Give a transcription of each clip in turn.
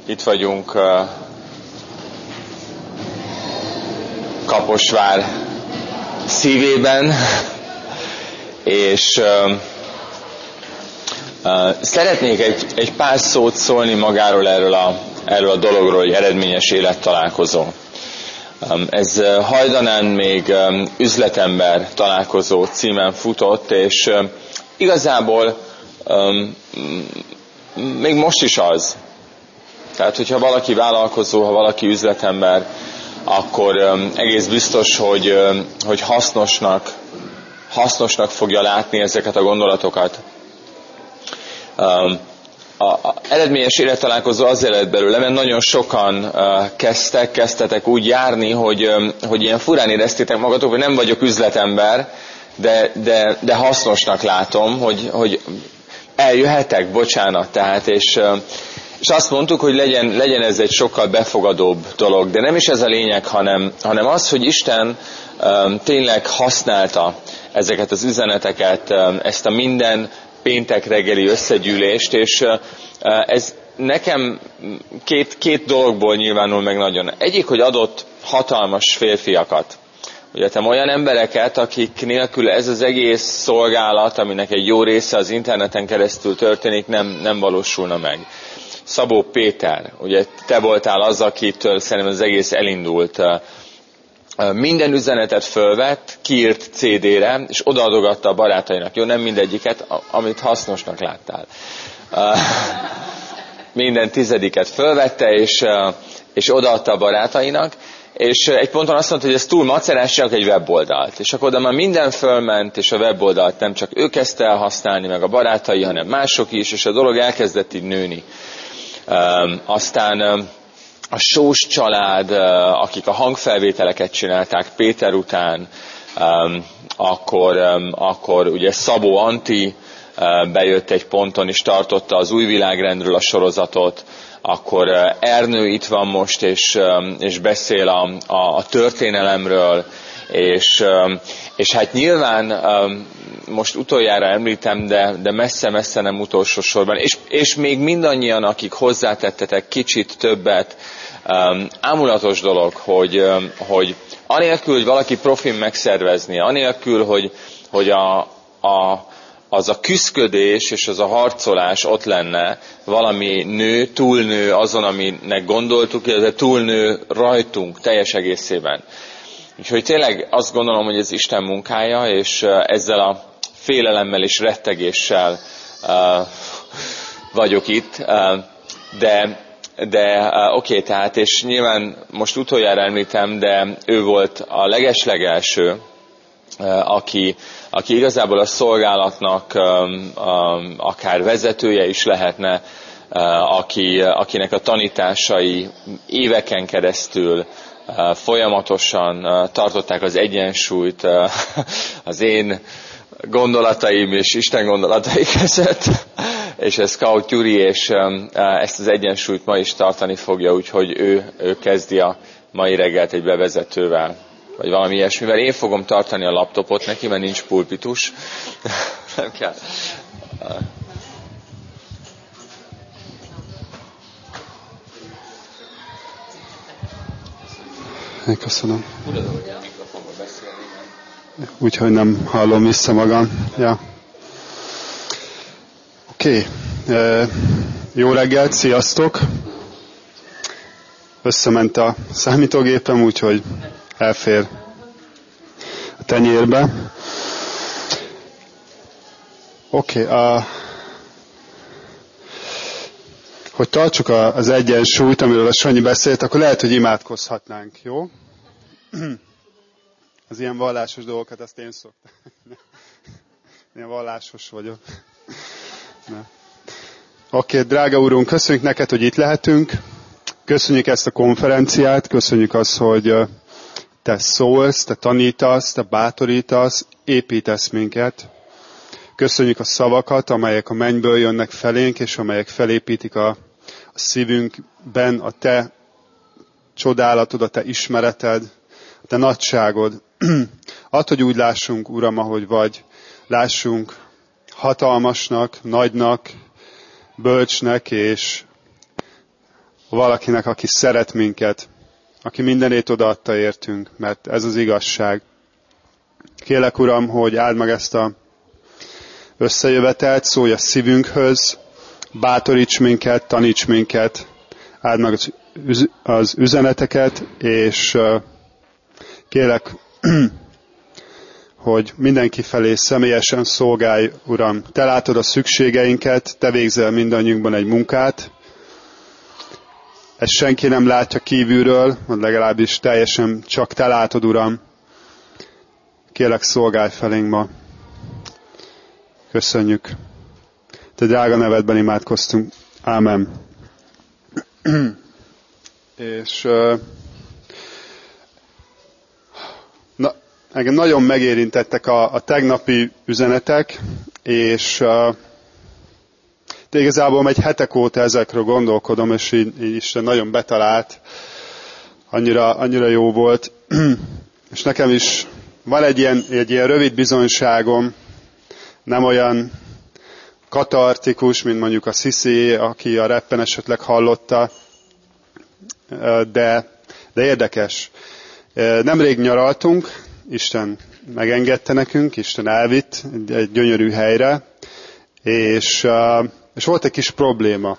Itt vagyunk Kaposvár szívében, és szeretnék egy pár szót szólni magáról erről a dologról, hogy eredményes élettalálkozó. Ez hajdanán még üzletember találkozó címen futott, és igazából még most is az. Tehát, hogyha valaki vállalkozó, ha valaki üzletember, akkor egész biztos, hogy hasznosnak fogja látni ezeket a gondolatokat. A eredményes élettalálkozó azért lett belőle, mert nagyon sokan kezdtetek úgy járni, hogy ilyen furán éreztétek magatok, hogy nem vagyok üzletember, de hasznosnak látom, hogy eljöhetek, bocsánat, tehát, és azt mondtuk, hogy legyen ez egy sokkal befogadóbb dolog, de nem is ez a lényeg, hanem az, hogy Isten tényleg használta ezeket az üzeneteket, ezt a minden péntek reggeli összegyűlést, és ez nekem két dologból nyilvánul meg nagyon. Egyik, hogy adott hatalmas férfiakat. Ugye olyan embereket, akik nélkül ez az egész szolgálat, aminek egy jó része az interneten keresztül történik, nem valósulna meg. Szabó Péter, ugye te voltál az, akitől szerintem az egész elindult. Minden üzenetet fölvett, kiírt CD-re, és odaadogatta a barátainak. Jó, nem mindegyiket, amit hasznosnak láttál. Minden 10 fölvette, és odaadta a barátainak, és egy ponton azt mondta, hogy ez túl macerás, csak egy weboldalt. És akkor oda már minden fölment, és a weboldalt nem csak ő kezdte el használni, meg a barátai, hanem mások is, és a dolog elkezdett így nőni. Aztán a Sós család, akik a hangfelvételeket csinálták Péter után, akkor ugye Szabó Anti bejött egy ponton, és tartotta az Új világrendről a sorozatot, akkor Ernő itt van most, és beszél a történelemről, és hát nyilván most utoljára említem, de messze-messze nem utolsó sorban, és még mindannyian, akik hozzátettetek kicsit többet, ámulatos dolog, hogy anélkül, hogy valaki profin megszervezni, anélkül, hogy az a küszködés és az a harcolás ott lenne, valami túlnő azon, aminek gondoltuk, illetve túlnő rajtunk teljes egészében. Úgyhogy tényleg azt gondolom, hogy ez Isten munkája, és ezzel a félelemmel és rettegéssel vagyok itt, de oké, tehát, és nyilván most utoljára említem, de ő volt a legeslegelső, aki igazából a szolgálatnak akár vezetője is lehetne, akinek a tanításai éveken keresztül folyamatosan tartották az egyensúlyt az én gondolataim és Isten gondolatai között, és ez Kaut Gyuri, és ezt az egyensúlyt ma is tartani fogja, úgyhogy ő kezdi a mai reggelt egy bevezetővel, vagy valami ilyesmivel. Én fogom tartani a laptopot neki, mert nincs pulpitus. Nem kell. Köszönöm. Úgyhogy nem hallom vissza magam. Ja. Oké. Jó reggelt, sziasztok! Összement a számítógépem, úgyhogy elfér a tenyérbe. Oké. Hogy tartsuk az egyensúlyt, amiről a Sanyi beszélt, akkor lehet, hogy imádkozhatnánk, jó? Az ilyen vallásos dolgokat, azt én szoktam. Én vallásos vagyok. Oké, drága Úrunk, köszönjük neked, hogy itt lehetünk. Köszönjük ezt a konferenciát, köszönjük azt, hogy te szólsz, te tanítasz, te bátorítasz, építesz minket. Köszönjük a szavakat, amelyek a mennyből jönnek felénk, és amelyek felépítik a szívünkben a te csodálatod, a te ismereted, a te nagyságod. Add, hogy úgy lássunk, Uram, ahogy vagy. Lássunk hatalmasnak, nagynak, bölcsnek és valakinek, aki szeret minket, aki mindenét odaadta értünk, mert ez az igazság. Kérlek, Uram, hogy áld meg ezt a összejövetelt, szólj a szívünkhöz, bátoríts minket, taníts minket, áld meg az üzeneteket, és kérlek, hogy mindenki felé személyesen szolgálj, Uram. Te látod a szükségeinket, Te végzel mindannyiunkban egy munkát. Ezt senki nem látja kívülről, vagy legalábbis teljesen csak Te látod, Uram. Kérlek, szolgálj felénk ma. Köszönjük. Te drága nevedben imádkoztunk. Ámen. És engem nagyon megérintettek a tegnapi üzenetek, és de igazából egy hetek óta ezekről gondolkodom, és így Isten nagyon betalált, annyira jó volt. És nekem is van egy ilyen rövid bizonyságom, nem olyan katartikus, mint mondjuk a Sisi, aki a rappen esetleg hallotta, de érdekes. Nemrég nyaraltunk, Isten megengedte nekünk, Isten elvitt egy gyönyörű helyre, és volt egy kis probléma.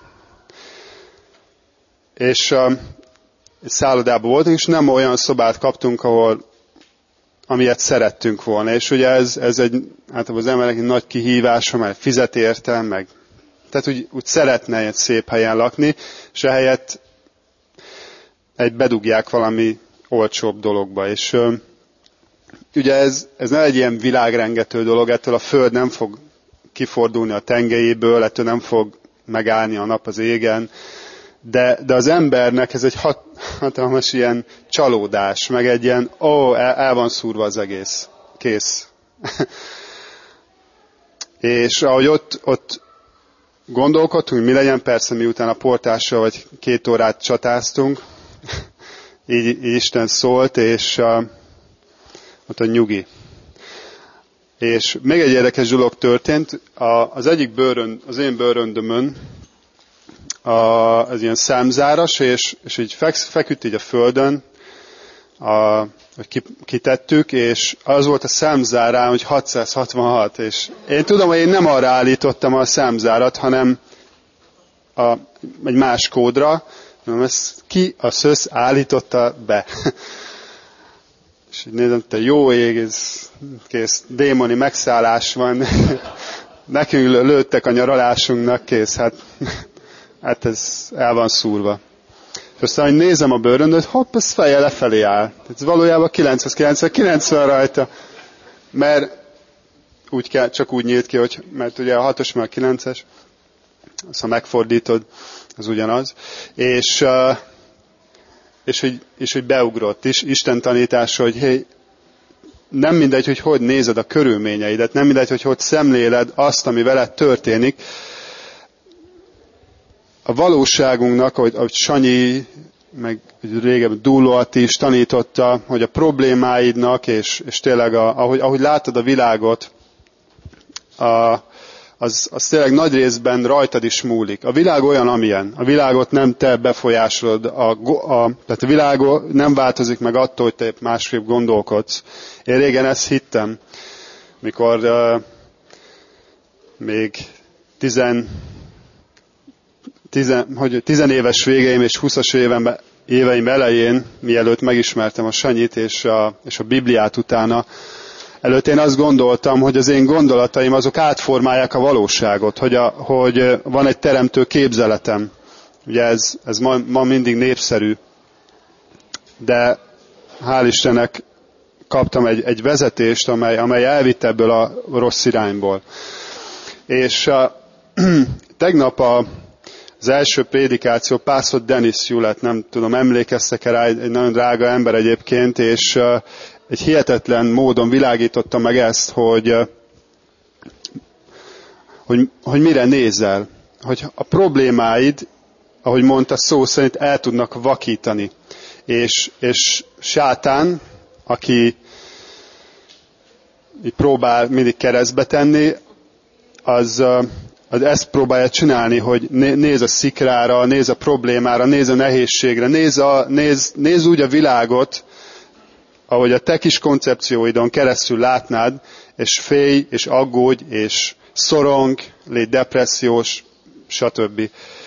És egy szállodában voltunk, és nem olyan szobát kaptunk, amilyet szerettünk volna. És ugye ez egy, általában az emberek egy nagy kihívása, mert fizet érte, tehát úgy szeretne egy szép helyen lakni, és ehelyett bedugják valami olcsóbb dologba. És ugye ez nem egy ilyen világrengető dolog, ettől a föld nem fog kifordulni a tengelyéből, ettől nem fog megállni a nap az égen, de az embernek ez egy hatalmas ilyen csalódás, meg egy ilyen, el van szúrva az egész, kész. És ahogy ott gondolkodtunk, mi legyen, persze miután a portással vagy 2 órát csatáztunk, így Isten szólt, és ott a nyugi. És még egy érdekes dolog történt, az egyik az én bőröndömön, az ilyen számzáras, és így feküdt így a földön, hogy kitettük, és az volt a számzárán, hogy 666, és én tudom, hogy én nem arra állítottam a számzárat, hanem egy más kódra, hanem ezt ki a szösz állította be. És így nézem, te jó ég, ez kész, démoni megszállás van, nekünk lőttek a nyaralásunknak, kész, hát ez el van szúrva. És aztán, hogy nézem a bőröndöt, hopp, ez feje lefelé áll. Ez valójában 90 rajta, mert csak úgy nyílt ki, mert ugye a 6-os meg a 9-es, azt ha megfordítod, az ugyanaz. És hogy beugrott is, Isten tanítása, hogy hey, nem mindegy, hogy nézed a körülményeidet, nem mindegy, hogy szemléled azt, ami veled történik. A valóságunknak, ahogy Sanyi, meg régebben Dúlóat is tanította, hogy a problémáidnak, és tényleg ahogy látod a világot, az tényleg nagy részben rajtad is múlik. A világ olyan, amilyen. A világot nem te befolyásolod. Tehát a világ nem változik meg attól, hogy te másképp gondolkodsz. Én régen ezt hittem, mikor még 10 éves végeim és 20-as éveim elején, mielőtt megismertem a Sanyit és a Bibliát utána, előtt én azt gondoltam, hogy az én gondolataim azok átformálják a valóságot, hogy van egy teremtő képzeletem. Ugye ez ma mindig népszerű. De hál' Istennek kaptam egy vezetést, amely elvitt ebből a rossz irányból. És tegnap az első prédikáció Pásztor Dennis Hewlett, nem tudom, emlékeztek-e rá, egy nagyon drága ember egyébként, és egy hihetetlen módon világította meg ezt, hogy mire nézel. Hogy a problémáid, ahogy mondta, szó szerint el tudnak vakítani. És sátán, aki így próbál mindig keresztbe tenni, az ezt próbálja csinálni, hogy néz a szikrára, néz a problémára, néz a nehézségre, néz úgy a világot, ahogy a te kis koncepcióidon keresztül látnád, és félj, és aggódj, és szorong, légy depressziós, stb.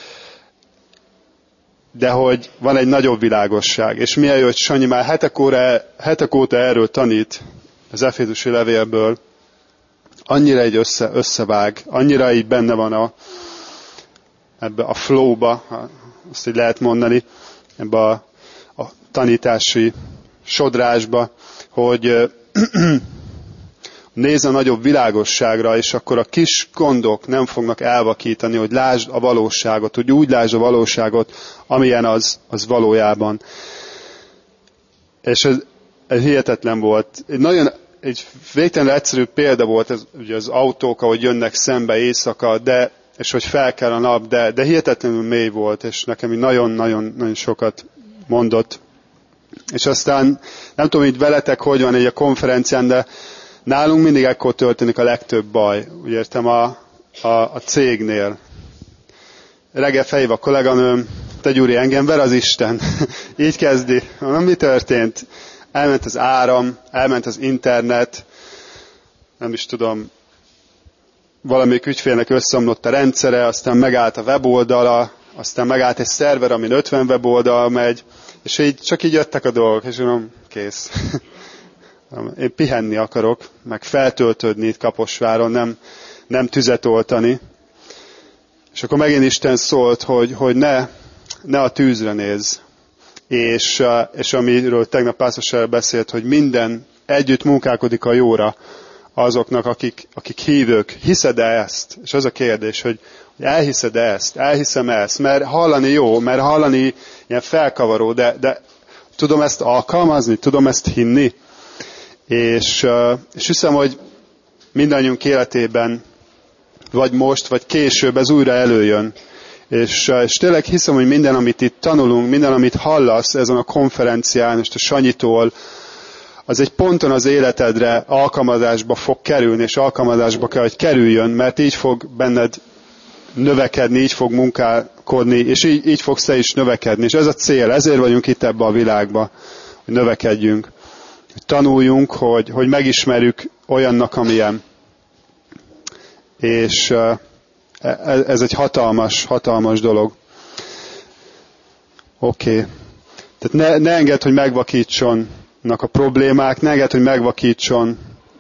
De hogy van egy nagyobb világosság. És milyen jó, hogy Sanyi már hetek óta erről tanít az Efézusi levélből, annyira egy összevág, annyira így benne van ebbe a flow-ba, azt így lehet mondani, ebbe a tanítási sodrásba, hogy nézz a nagyobb világosságra, és akkor a kis gondok nem fognak elvakítani, hogy lásd a valóságot, hogy úgy lásd a valóságot, amilyen az valójában. És ez hihetetlen volt. Egy végtelenül egyszerű példa volt ez, ugye az autók, ahogy jönnek szembe éjszaka, és hogy fel kell a nap, de hihetetlenül mély volt, és nekem így nagyon-nagyon sokat mondott. És aztán nem tudom, így veletek, hogy van egy a konferencián, de nálunk mindig ekkor történik a legtöbb baj. Úgy értem a cégnél. Reggel felhív a kolléganőm, te Gyuri, engem ver az Isten. Így kezdi. Mi történt? Elment az áram, elment az internet, nem is tudom, valamelyik ügyfélnek összeomlott a rendszere, aztán megállt a weboldala, aztán megállt egy szerver, amin 50 weboldal megy, és így csak így jöttek a dolgok, és mondom, kész. Én pihenni akarok, meg feltöltődni itt Kaposváron, nem tüzet oltani. És akkor megint Isten szólt, hogy ne a tűzre nézz. És amiről tegnap Pásztor beszélt, hogy minden együtt munkálkodik a jóra azoknak, akik hívők. Hiszed-e ezt? És az a kérdés, hogy elhiszed-e ezt? Elhiszem ezt? Mert hallani jó, mert hallani ilyen felkavaró, de tudom ezt alkalmazni? Tudom ezt hinni? És hiszem, hogy mindannyiunk életében, vagy most, vagy később ez újra előjön. És tényleg hiszem, hogy minden, amit itt tanulunk, minden, amit hallasz ezen a konferencián, és a Sanyitól, az egy ponton az életedre alkalmazásba fog kerülni, és alkalmazásba kell, hogy kerüljön, mert így fog benned növekedni, így fog munkálkodni, és így fogsz te is növekedni. És ez a cél, ezért vagyunk itt ebbe a világba, hogy növekedjünk. Hogy tanuljunk, hogy megismerjük olyannak, amilyen. És ez egy hatalmas dolog. Oké. Tehát ne engedd, hogy megvakítson a problémák, ne engedd, hogy megvakítson.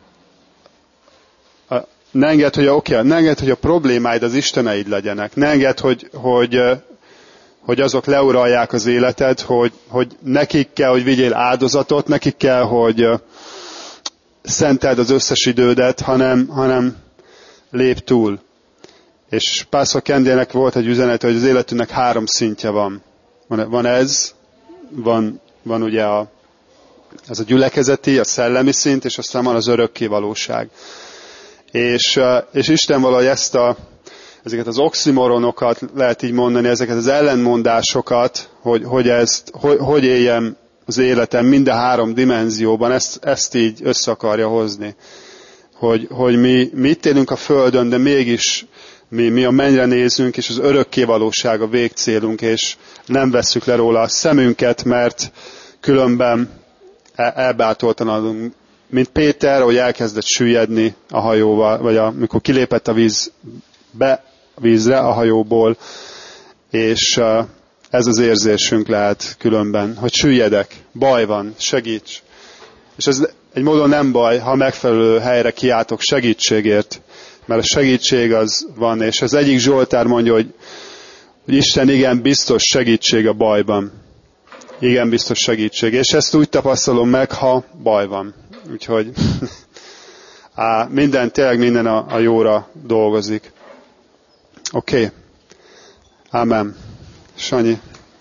Ne engedd, hogy a problémáid az isteneid legyenek. Ne engedd, hogy azok leuralják az életed, hogy nekik kell, hogy vigyél áldozatot, nekik kell, hogy szenteld az összes idődet, hanem lép túl. És Pásztor Kendének volt egy üzenete, hogy az életünknek 3 szintje van. Van ez, van ugye ez a gyülekezeti, a szellemi szint, és aztán van az örökké valóság. És Isten valahogy ezeket az oximoronokat, lehet így mondani, ezeket az ellentmondásokat, hogy éljem az életem mind a 3 dimenzióban, ezt így össze akarja hozni. Hogy mi itt élünk a Földön, de mégis mi a mennyre nézünk, és az örökké valóság a végcélunk, és nem vesszük le róla a szemünket, mert különben elbátortalanodunk. Mint Péter, hogy elkezdett süllyedni a hajóval, vagy amikor kilépett a vízre a hajóból, és ez az érzésünk lehet különben, hogy süllyedek, baj van, segíts. És ez egy módon nem baj, ha megfelelő helyre kiáltok segítségért, mert a segítség az van, és az egyik Zsoltár mondja, hogy Isten igen biztos segítség a bajban. Igen biztos segítség. És ezt úgy tapasztalom meg, ha baj van. Úgyhogy tényleg minden a jóra dolgozik. Oké. Amen. Sanyi.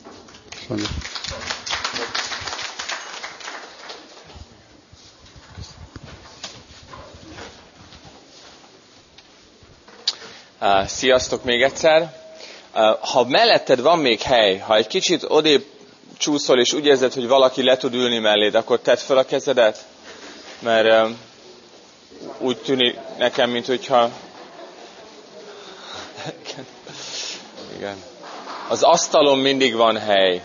Sziasztok még egyszer. Ha melletted van még hely, ha egy kicsit odébb csúszol, és úgy érzed, hogy valaki le tud ülni melléd, akkor tedd fel a kezedet, mert úgy tűnik nekem, minthogyha Igen. Az asztalon mindig van hely.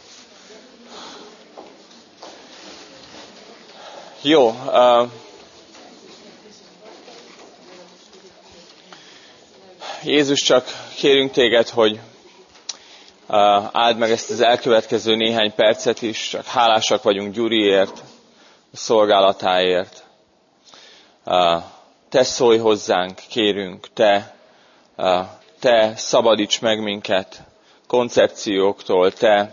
Jó. Jézus, csak kérünk téged, hogy áld meg ezt az elkövetkező néhány percet is, csak hálásak vagyunk Gyuriért, a szolgálatáért. Te szólj hozzánk, kérünk, te szabadíts meg minket koncepcióktól, te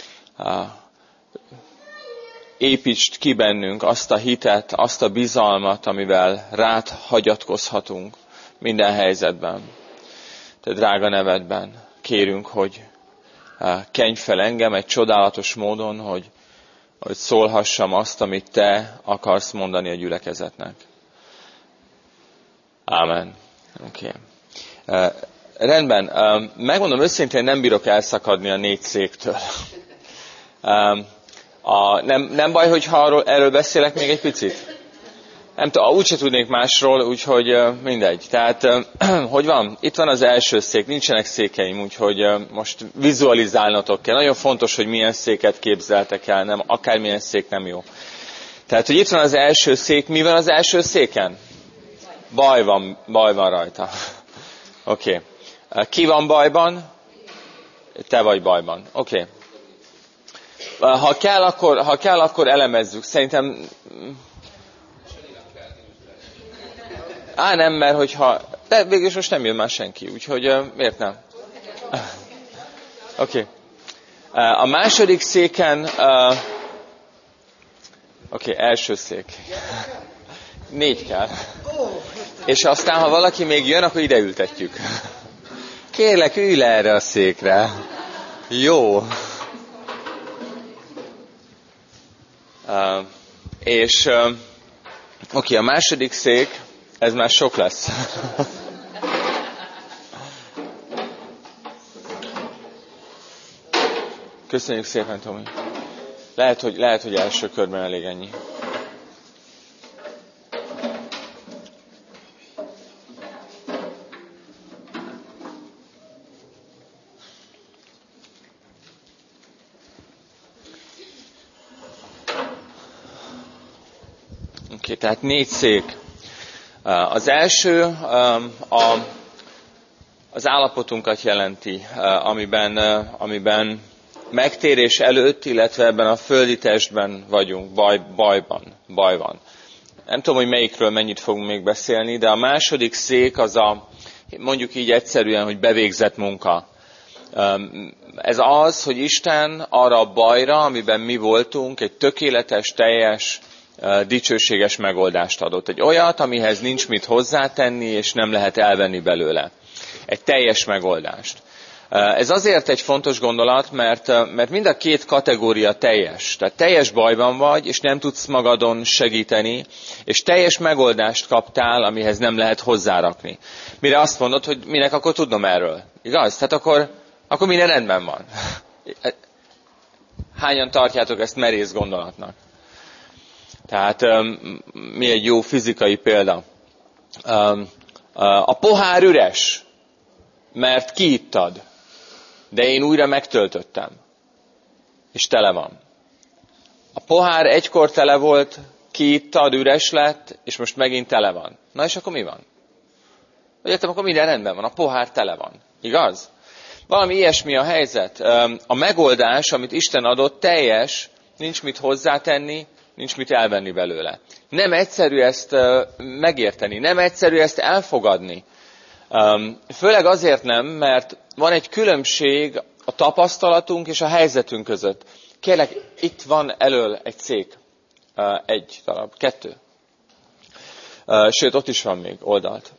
építsd ki bennünk azt a hitet, azt a bizalmat, amivel rád hagyatkozhatunk minden helyzetben. Te drága nevedben kérünk, hogy kenj fel engem egy csodálatos módon, hogy szólhassam azt, amit te akarsz mondani a gyülekezetnek. Ámen. Oké. Rendben. Megmondom őszintén, nem bírok elszakadni a 4 széktől. Nem baj, hogyha erről beszélek még egy picit? Nem tudom, úgyse tudnék másról, úgyhogy mindegy. Tehát, hogy van? Itt van az első szék, nincsenek székeim, úgyhogy most vizualizálnatok kell. Nagyon fontos, hogy milyen széket képzeltek el, nem, akármilyen szék nem jó. Tehát, hogy itt van az első szék, mi van az első széken? Baj van rajta. Oké. Ki van bajban? Te vagy bajban. Oké. Ha kell, akkor elemezzük. Szerintem... nem, mert hogyha... De végülis most nem jön már senki, úgyhogy miért nem? Oké. A második széken... első szék. 4 kell. És aztán, ha valaki még jön, akkor ide ültetjük. Kérlek, ülj le erre a székre. Jó. A második szék, ez már sok lesz. Köszönjük szépen, Tomi. Lehet, hogy első körben elég ennyi. Tehát 4 szék. Az első az állapotunkat jelenti, amiben megtérés előtt, illetve ebben a földi testben vagyunk, baj van. Nem tudom, hogy melyikről mennyit fogunk még beszélni, de a második szék az mondjuk így egyszerűen, hogy bevégzett munka. Ez az, hogy Isten arra a bajra, amiben mi voltunk, egy tökéletes, teljes, dicsőséges megoldást adott. Egy olyat, amihez nincs mit hozzátenni, és nem lehet elvenni belőle. Egy teljes megoldást. Ez azért egy fontos gondolat, mert mind a 2 kategória teljes. Tehát teljes bajban vagy, és nem tudsz magadon segíteni, és teljes megoldást kaptál, amihez nem lehet hozzárakni. Mire azt mondod, hogy minek akkor tudnom erről. Igaz? Tehát akkor minden rendben van. Hányan tartjátok ezt merész gondolatnak? Tehát mi egy jó fizikai példa. A pohár üres, mert kiittad, de én újra megtöltöttem, és tele van. A pohár egykor tele volt, kiittad, üres lett, és most megint tele van. Na és akkor mi van? Értem, akkor minden rendben van, a pohár tele van. Igaz? Valami ilyesmi a helyzet. A megoldás, amit Isten adott, teljes, nincs mit hozzátenni, nincs mit elvenni belőle. Nem egyszerű ezt megérteni, nem egyszerű ezt elfogadni. Főleg azért nem, mert van egy különbség a tapasztalatunk és a helyzetünk között. Kérlek, itt van elől egy szék. 1 darab, 2. Sőt, ott is van még oldalt.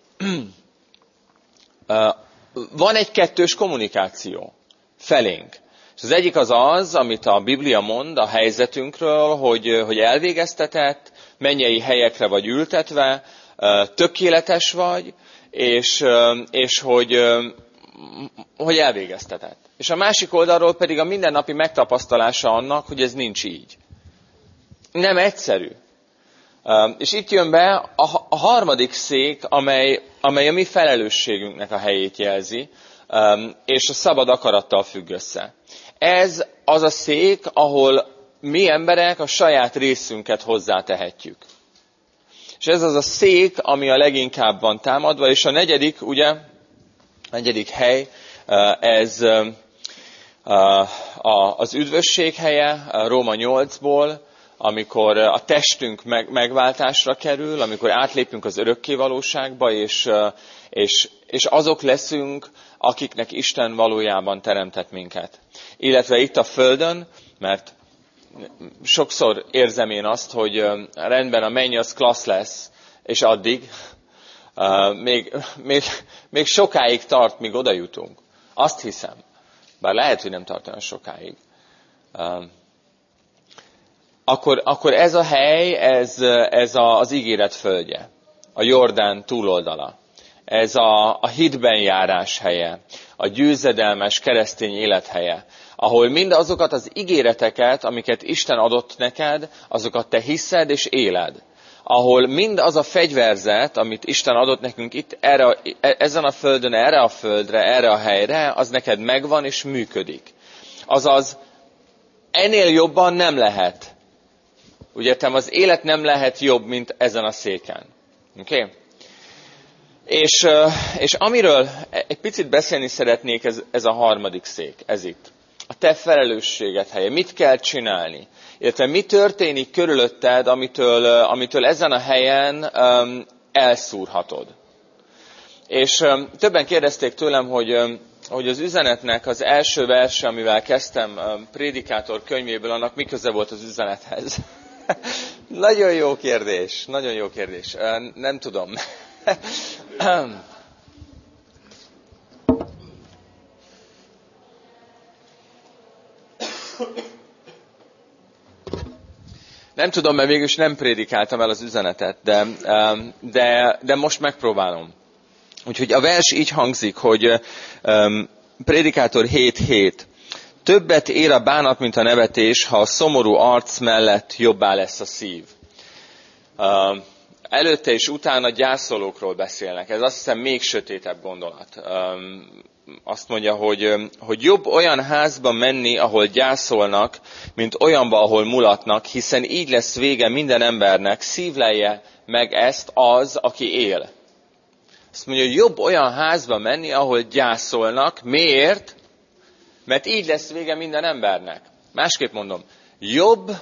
Van egy 2-s kommunikáció felénk. És az egyik az, amit a Biblia mond a helyzetünkről, hogy elvégeztetett, mennyei helyekre vagy ültetve, tökéletes vagy, és hogy elvégeztetett. És a másik oldalról pedig a mindennapi megtapasztalása annak, hogy ez nincs így. Nem egyszerű. És itt jön be a harmadik szék, amely a mi felelősségünknek a helyét jelzi, és a szabad akarattal függ össze. Ez az a szék, ahol mi emberek a saját részünket hozzátehetjük. És ez az a szék, ami a leginkább van támadva, és a negyedik, ugye, a negyedik hely, ez az üdvösség helye, Róma 8-ból, amikor a testünk megváltásra kerül, amikor átlépünk az örökkévalóságba, és azok leszünk, akiknek Isten valójában teremtett minket. Illetve itt a Földön, mert sokszor érzem én azt, hogy rendben a menny az klassz lesz, és addig még sokáig tart, míg oda jutunk. Azt hiszem. Bár lehet, hogy nem tart olyan sokáig. Akkor ez a hely, ez az ígéret földje. A Jordán túloldala. Ez a hitben járás helye. A győzedelmes keresztény élethelye. Ahol mindazokat az ígéreteket, amiket Isten adott neked, azokat te hiszed és éled. Ahol mind az a fegyverzet, amit Isten adott nekünk itt, ezen a földön, erre a földre, erre a helyre, az neked megvan és működik. Azaz, ennél jobban nem lehet. Úgy értem, az élet nem lehet jobb, mint ezen a széken. Oké? Okay? És amiről egy picit beszélni szeretnék, ez a harmadik szék, ez itt. A te felelősséged helye. Mit kell csinálni? Illetve mi történik körülötted, amitől ezen a helyen elszúrhatod. És többen kérdezték tőlem, hogy az üzenetnek az első verse, amivel kezdtem Prédikátor könyvéből, annak mi köze volt az üzenethez? Nagyon jó kérdés, nagyon jó kérdés. Nem tudom. Nem tudom, mert végülis nem prédikáltam el az üzenetet, de most megpróbálom. Úgyhogy a vers így hangzik, hogy Prédikátor 7.7. Többet ér a bánat, mint a nevetés, ha a szomorú arc mellett jobbá lesz a szív. Előtte és utána gyászolókról beszélnek. Ez azt hiszem még sötétebb gondolat. Azt mondja, hogy jobb olyan házba menni, ahol gyászolnak, mint olyanba, ahol mulatnak, hiszen így lesz vége minden embernek, szívlelje meg ezt az, aki él. Azt mondja, hogy jobb olyan házba menni, ahol gyászolnak. Miért? Mert így lesz vége minden embernek. Másképp mondom, jobb,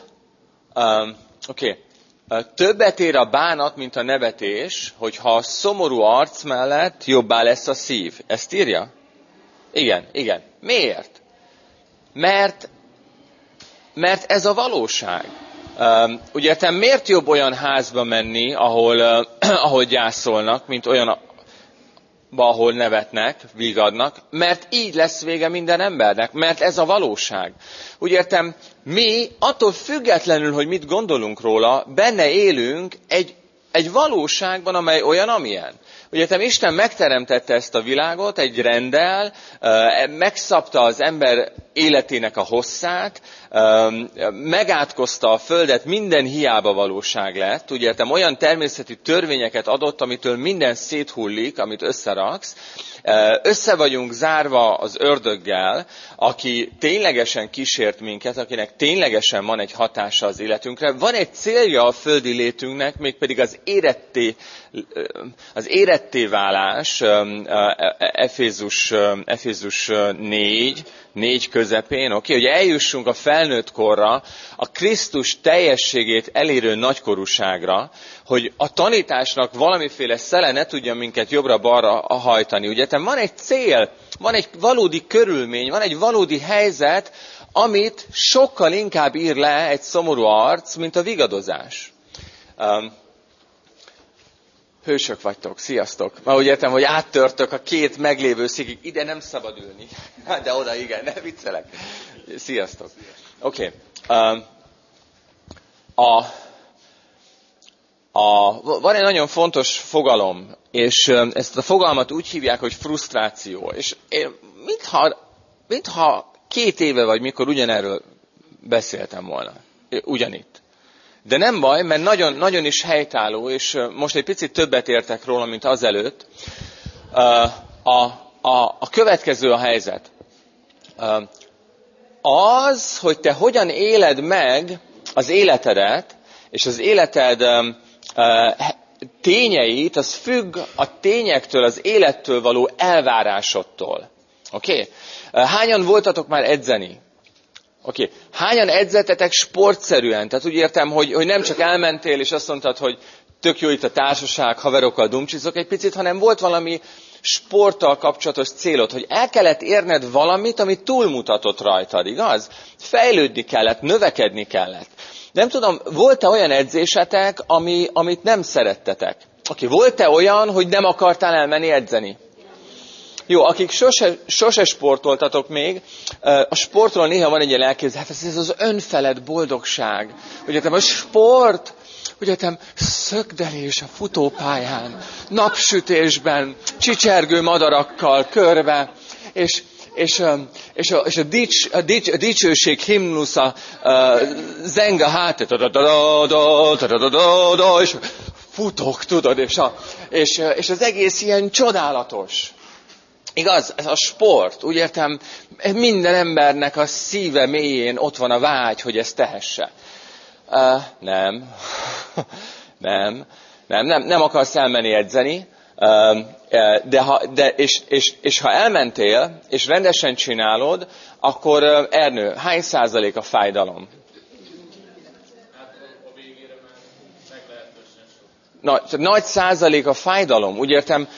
többet ér a bánat, mint a nevetés, hogyha a szomorú arc mellett jobbá lesz a szív. Ezt írja? Igen. Miért? Mert ez a valóság. Ugye te miért jobb olyan házba menni, ahol gyászolnak, mint olyan, ahol nevetnek, vigadnak, mert így lesz vége minden embernek, mert ez a valóság. Úgy értem, mi attól függetlenül, hogy mit gondolunk róla, benne élünk egy valóságban, amely olyan, amilyen. Úgy értem, Isten megteremtette ezt a világot egy renddel, megszabta az ember életének a hosszát, megátkozta a földet, minden hiába valóság lett. Úgy értem, olyan természeti törvényeket adott, amitől minden széthullik, amit összeraksz. Össze vagyunk zárva az ördöggel, aki ténylegesen kísért minket, akinek ténylegesen van egy hatása az életünkre. Van egy célja a földi létünknek, mégpedig az éretté válás, Efézus 4 közepén, hogy eljussunk a felnőtt korra, a Krisztus teljességét elérő nagykorúságra, hogy a tanításnak valamiféle szele ne tudja minket jobbra-balra hajtani. Ugye, van egy cél, van egy valódi körülmény, van egy valódi helyzet, amit sokkal inkább ír le egy szomorú arc, mint a vigadozás. Hősök vagytok, sziasztok! Már úgy értem, hogy áttörtök a két meglévő székig, ide nem szabad ülni. De oda igen, ne viccelek. Sziasztok! Oké. Van egy nagyon fontos fogalom, és ezt a fogalmat úgy hívják, hogy frusztráció. És mintha 2 éve vagy mikor ugyanerről beszéltem volna. Ugyanitt. De nem baj, mert nagyon, nagyon is helytálló, és most egy picit többet értek róla, mint azelőtt. A következő a helyzet. Az, hogy te hogyan éled meg az életedet, és az életed tényeit, az függ a tényektől, az élettől való elvárásodtól. Oké? Hányan voltatok már edzeni? Oké. Hányan edzettetek sportszerűen? Tehát úgy értem, hogy nem csak elmentél, és azt mondtad, hogy tök jó itt a társaság, haverokkal dumcsizok egy picit, hanem volt valami sporttal kapcsolatos célod, hogy el kellett érned valamit, ami túlmutatott rajtad, igaz? Fejlődni kellett, növekedni kellett. Nem tudom, volt-e olyan edzésetek, amit nem szerettetek? Oké, volt-e olyan, hogy nem akartál elmenni edzeni? Jó, akik sose sportoltatok még, a sportról néha van egy ilyen elképzelés, hát ez az önfelett boldogság. Ugye a sport, ugye szökdelés a futópályán, napsütésben, csicsergő madarakkal körbe, és a dicsőség himnusza zeng a hát, és futok, tudod, és az egész ilyen csodálatos. Igaz? Ez a sport. Úgy értem, minden embernek a szíve mélyén ott van a vágy, hogy ezt tehesse. Nem akarsz elmenni edzeni, és ha elmentél, és rendesen csinálod, akkor Ernő, hány százalék a fájdalom? Nagy százalék a fájdalom. Úgy értem,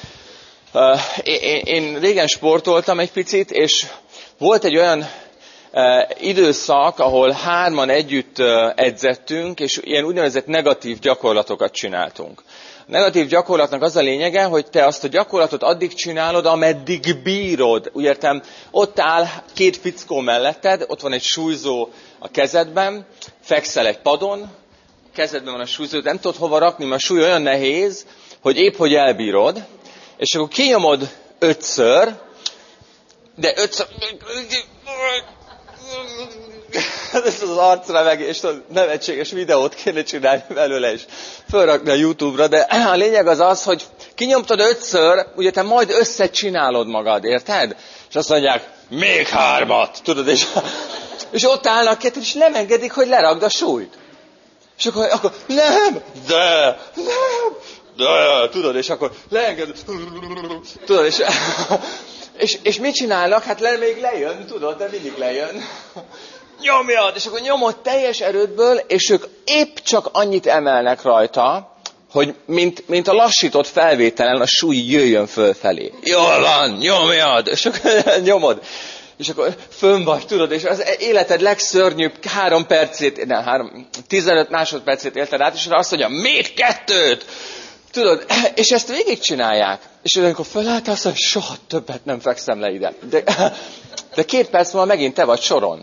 én régen sportoltam egy picit, és volt egy olyan időszak, ahol 3-an együtt edzettünk, és ilyen úgynevezett negatív gyakorlatokat csináltunk. A negatív gyakorlatnak az a lényege, hogy te azt a gyakorlatot addig csinálod, ameddig bírod. Úgy értem, ott áll 2 fickó melletted, ott van egy súlyzó a kezedben, fekszel egy padon, a kezedben van a súlyzó, nem tudod hova rakni, mert a súly olyan nehéz, hogy épp hogy elbírod, és akkor kinyomod 5-ször, de 5-ször... Ez az arcra meg, és nevetséges videót kéne csinálni belőle, és felrakni a YouTube-ra, de a lényeg az, hogy kinyomtad 5-ször, ugye te majd összecsinálod magad, érted? És azt mondják, még 3-at, tudod, és ott állnak ketten, és nem engedik, hogy lerakd a súlyt. És akkor nem, tudod, és akkor leengeded, tudod, és mit csinálnak? Hát még lejön, tudod, de mindig lejön. Nyomjad, és akkor nyomod teljes erődből, és ők épp csak annyit emelnek rajta, hogy mint a lassított felvételen a súly jöjjön fölfelé. Jól van, nyomjad, és akkor nyomod. És akkor fönn vagy, tudod, és az életed legszörnyűbb 15 másodpercét élted át, és azt mondja, még 2! Tudod, és ezt végigcsinálják. És amikor fölálltál, azt mondja, soha többet nem fekszem le ide. De 2 perc múlva megint te vagy soron.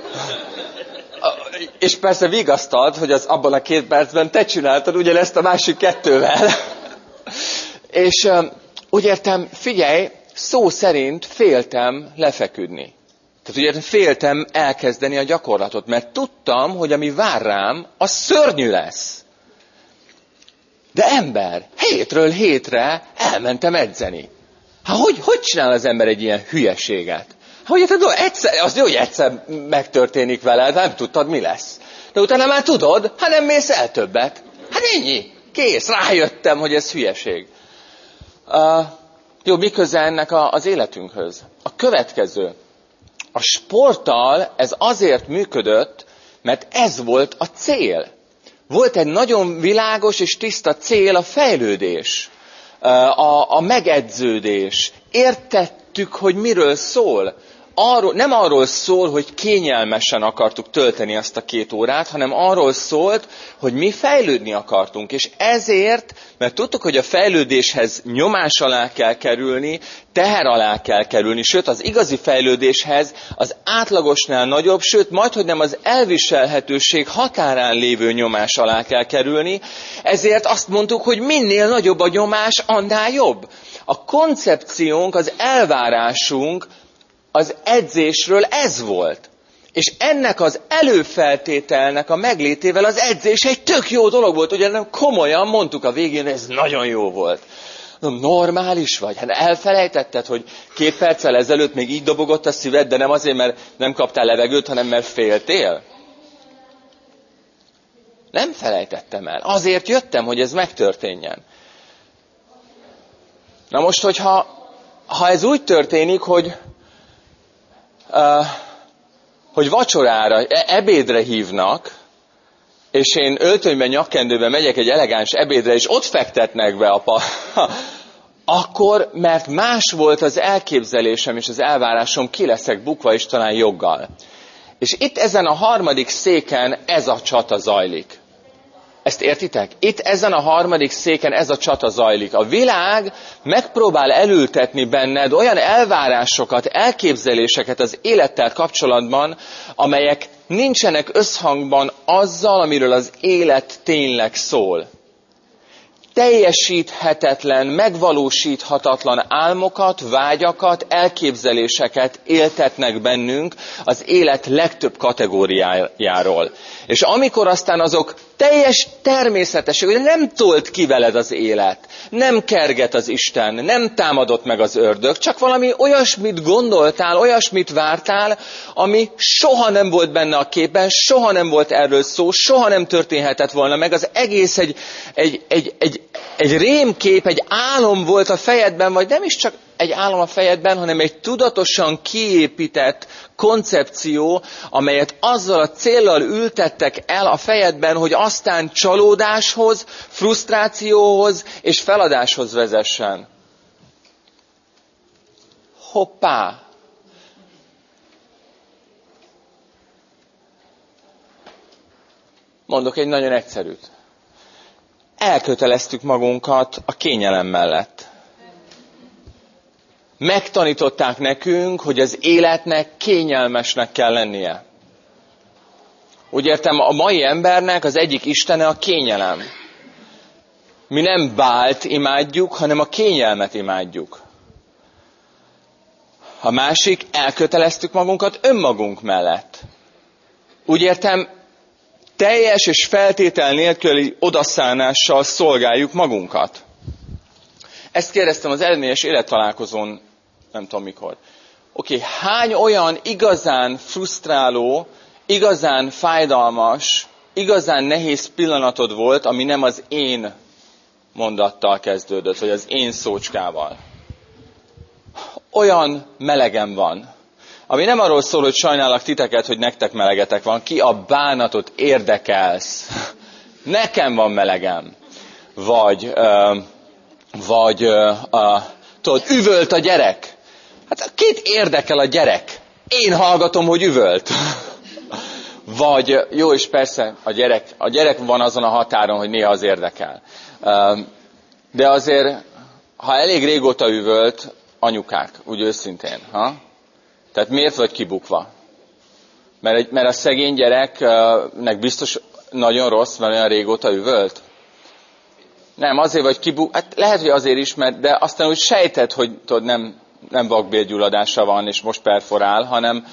És persze vigasztad, hogy az abban a 2 percben te csináltad ugyanezt a másik 2-vel. És úgy értem, figyelj, szó szerint féltem lefeküdni. Tehát úgy értem, féltem elkezdeni a gyakorlatot, mert tudtam, hogy ami vár rám, az szörnyű lesz. De ember, hétről hétre elmentem edzeni. Hát hogy csinál az ember egy ilyen hülyeséget? Az jó, hogy egyszer megtörténik veled, nem tudtad, mi lesz. De utána már tudod, ha nem mész el többet. Hát ennyi, kész, rájöttem, hogy ez hülyeség. Jó, mi köze ennek az életünkhöz? A következő. A sporttal ez azért működött, mert ez volt a cél. Volt egy nagyon világos és tiszta cél, a fejlődés, a megedződés. Értettük, hogy miről szól. Nem arról szól, hogy kényelmesen akartuk tölteni azt a 2 órát, hanem arról szólt, hogy mi fejlődni akartunk. És ezért, mert tudtuk, hogy a fejlődéshez nyomás alá kell kerülni, teher alá kell kerülni, sőt az igazi fejlődéshez az átlagosnál nagyobb, sőt majdhogy nem az elviselhetőség határán lévő nyomás alá kell kerülni, ezért azt mondtuk, hogy minél nagyobb a nyomás, annál jobb. A koncepciónk, az elvárásunk az edzésről ez volt. És ennek az előfeltételnek a meglétével az edzés egy tök jó dolog volt. Ugye nem komolyan mondtuk a végén, ez nagyon jó volt. Normális vagy? Hát elfelejtetted, hogy 2 perccel ezelőtt még így dobogott a szíved, de nem azért, mert nem kaptál levegőt, hanem mert féltél? Nem felejtettem el. Azért jöttem, hogy ez megtörténjen. Na most, hogyha ez úgy történik, hogy vacsorára, ebédre hívnak, és én öltönyben, nyakkendőben megyek egy elegáns ebédre, és ott fektetnek be akkor, mert más volt az elképzelésem és az elvárásom, ki leszek bukva, és talán joggal. És itt ezen a 3. széken ez a csata zajlik. Ezt értitek? Itt ezen a 3. széken ez a csata zajlik. A világ megpróbál elültetni benned olyan elvárásokat, elképzeléseket az élettel kapcsolatban, amelyek nincsenek összhangban azzal, amiről az élet tényleg szól. Teljesíthetetlen, megvalósíthatatlan álmokat, vágyakat, elképzeléseket éltetnek bennünk az élet legtöbb kategóriájáról. És amikor aztán azok teljes természetesek, hogy nem tolt ki veled az élet, nem kerget az Isten, nem támadott meg az ördög, csak valami olyasmit gondoltál, olyasmit vártál, ami soha nem volt benne a képben, soha nem volt erről szó, soha nem történhetett volna meg, az egész egy rémkép, egy álom volt a fejedben, vagy nem is csak egy álom a fejedben, hanem egy tudatosan kiépített koncepció, amelyet azzal a céllal ültettek el a fejedben, hogy aztán csalódáshoz, frusztrációhoz és feladáshoz vezessen. Hoppá! Mondok egy nagyon egyszerűt. Elköteleztük magunkat a kényelem mellett. Megtanították nekünk, hogy az életnek kényelmesnek kell lennie. Úgy értem, a mai embernek az egyik istene a kényelem. Mi nem Bált imádjuk, hanem a kényelmet imádjuk. A másik, elköteleztük magunkat önmagunk mellett. Úgy értem, teljes és feltétel nélküli odaszánással szolgáljuk magunkat. Ezt kérdeztem az eredményes élettalálkozón, nem tudom mikor. Hány olyan igazán frusztráló, igazán fájdalmas, igazán nehéz pillanatod volt, ami nem az én mondattal kezdődött, vagy az én szócskával? Olyan melegem van, ami nem arról szól, hogy sajnálok titeket, hogy nektek melegetek van. Ki a bánatot érdekelsz? Nekem van melegem. Tudod, üvölt a gyerek. Hát kit érdekel a gyerek? Én hallgatom, hogy üvölt. Vagy, jó, és persze a gyerek van azon a határon, hogy néha az érdekel. De azért, ha elég régóta üvölt, anyukák, úgy őszintén, ha? Tehát miért vagy kibukva? Mert a szegény gyereknek biztos nagyon rossz, mert olyan régóta üvölt? Nem, azért vagy kibukva, hát lehet, hogy azért is, de aztán úgy sejted, hogy tudod, nem vakbélgyulladása van, és most perforál,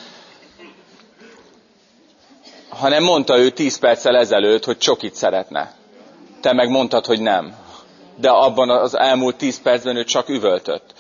hanem mondta ő 10 perccel ezelőtt, hogy csokit szeretne. Te meg mondtad, hogy nem. De abban az elmúlt 10 percben ő csak üvöltött.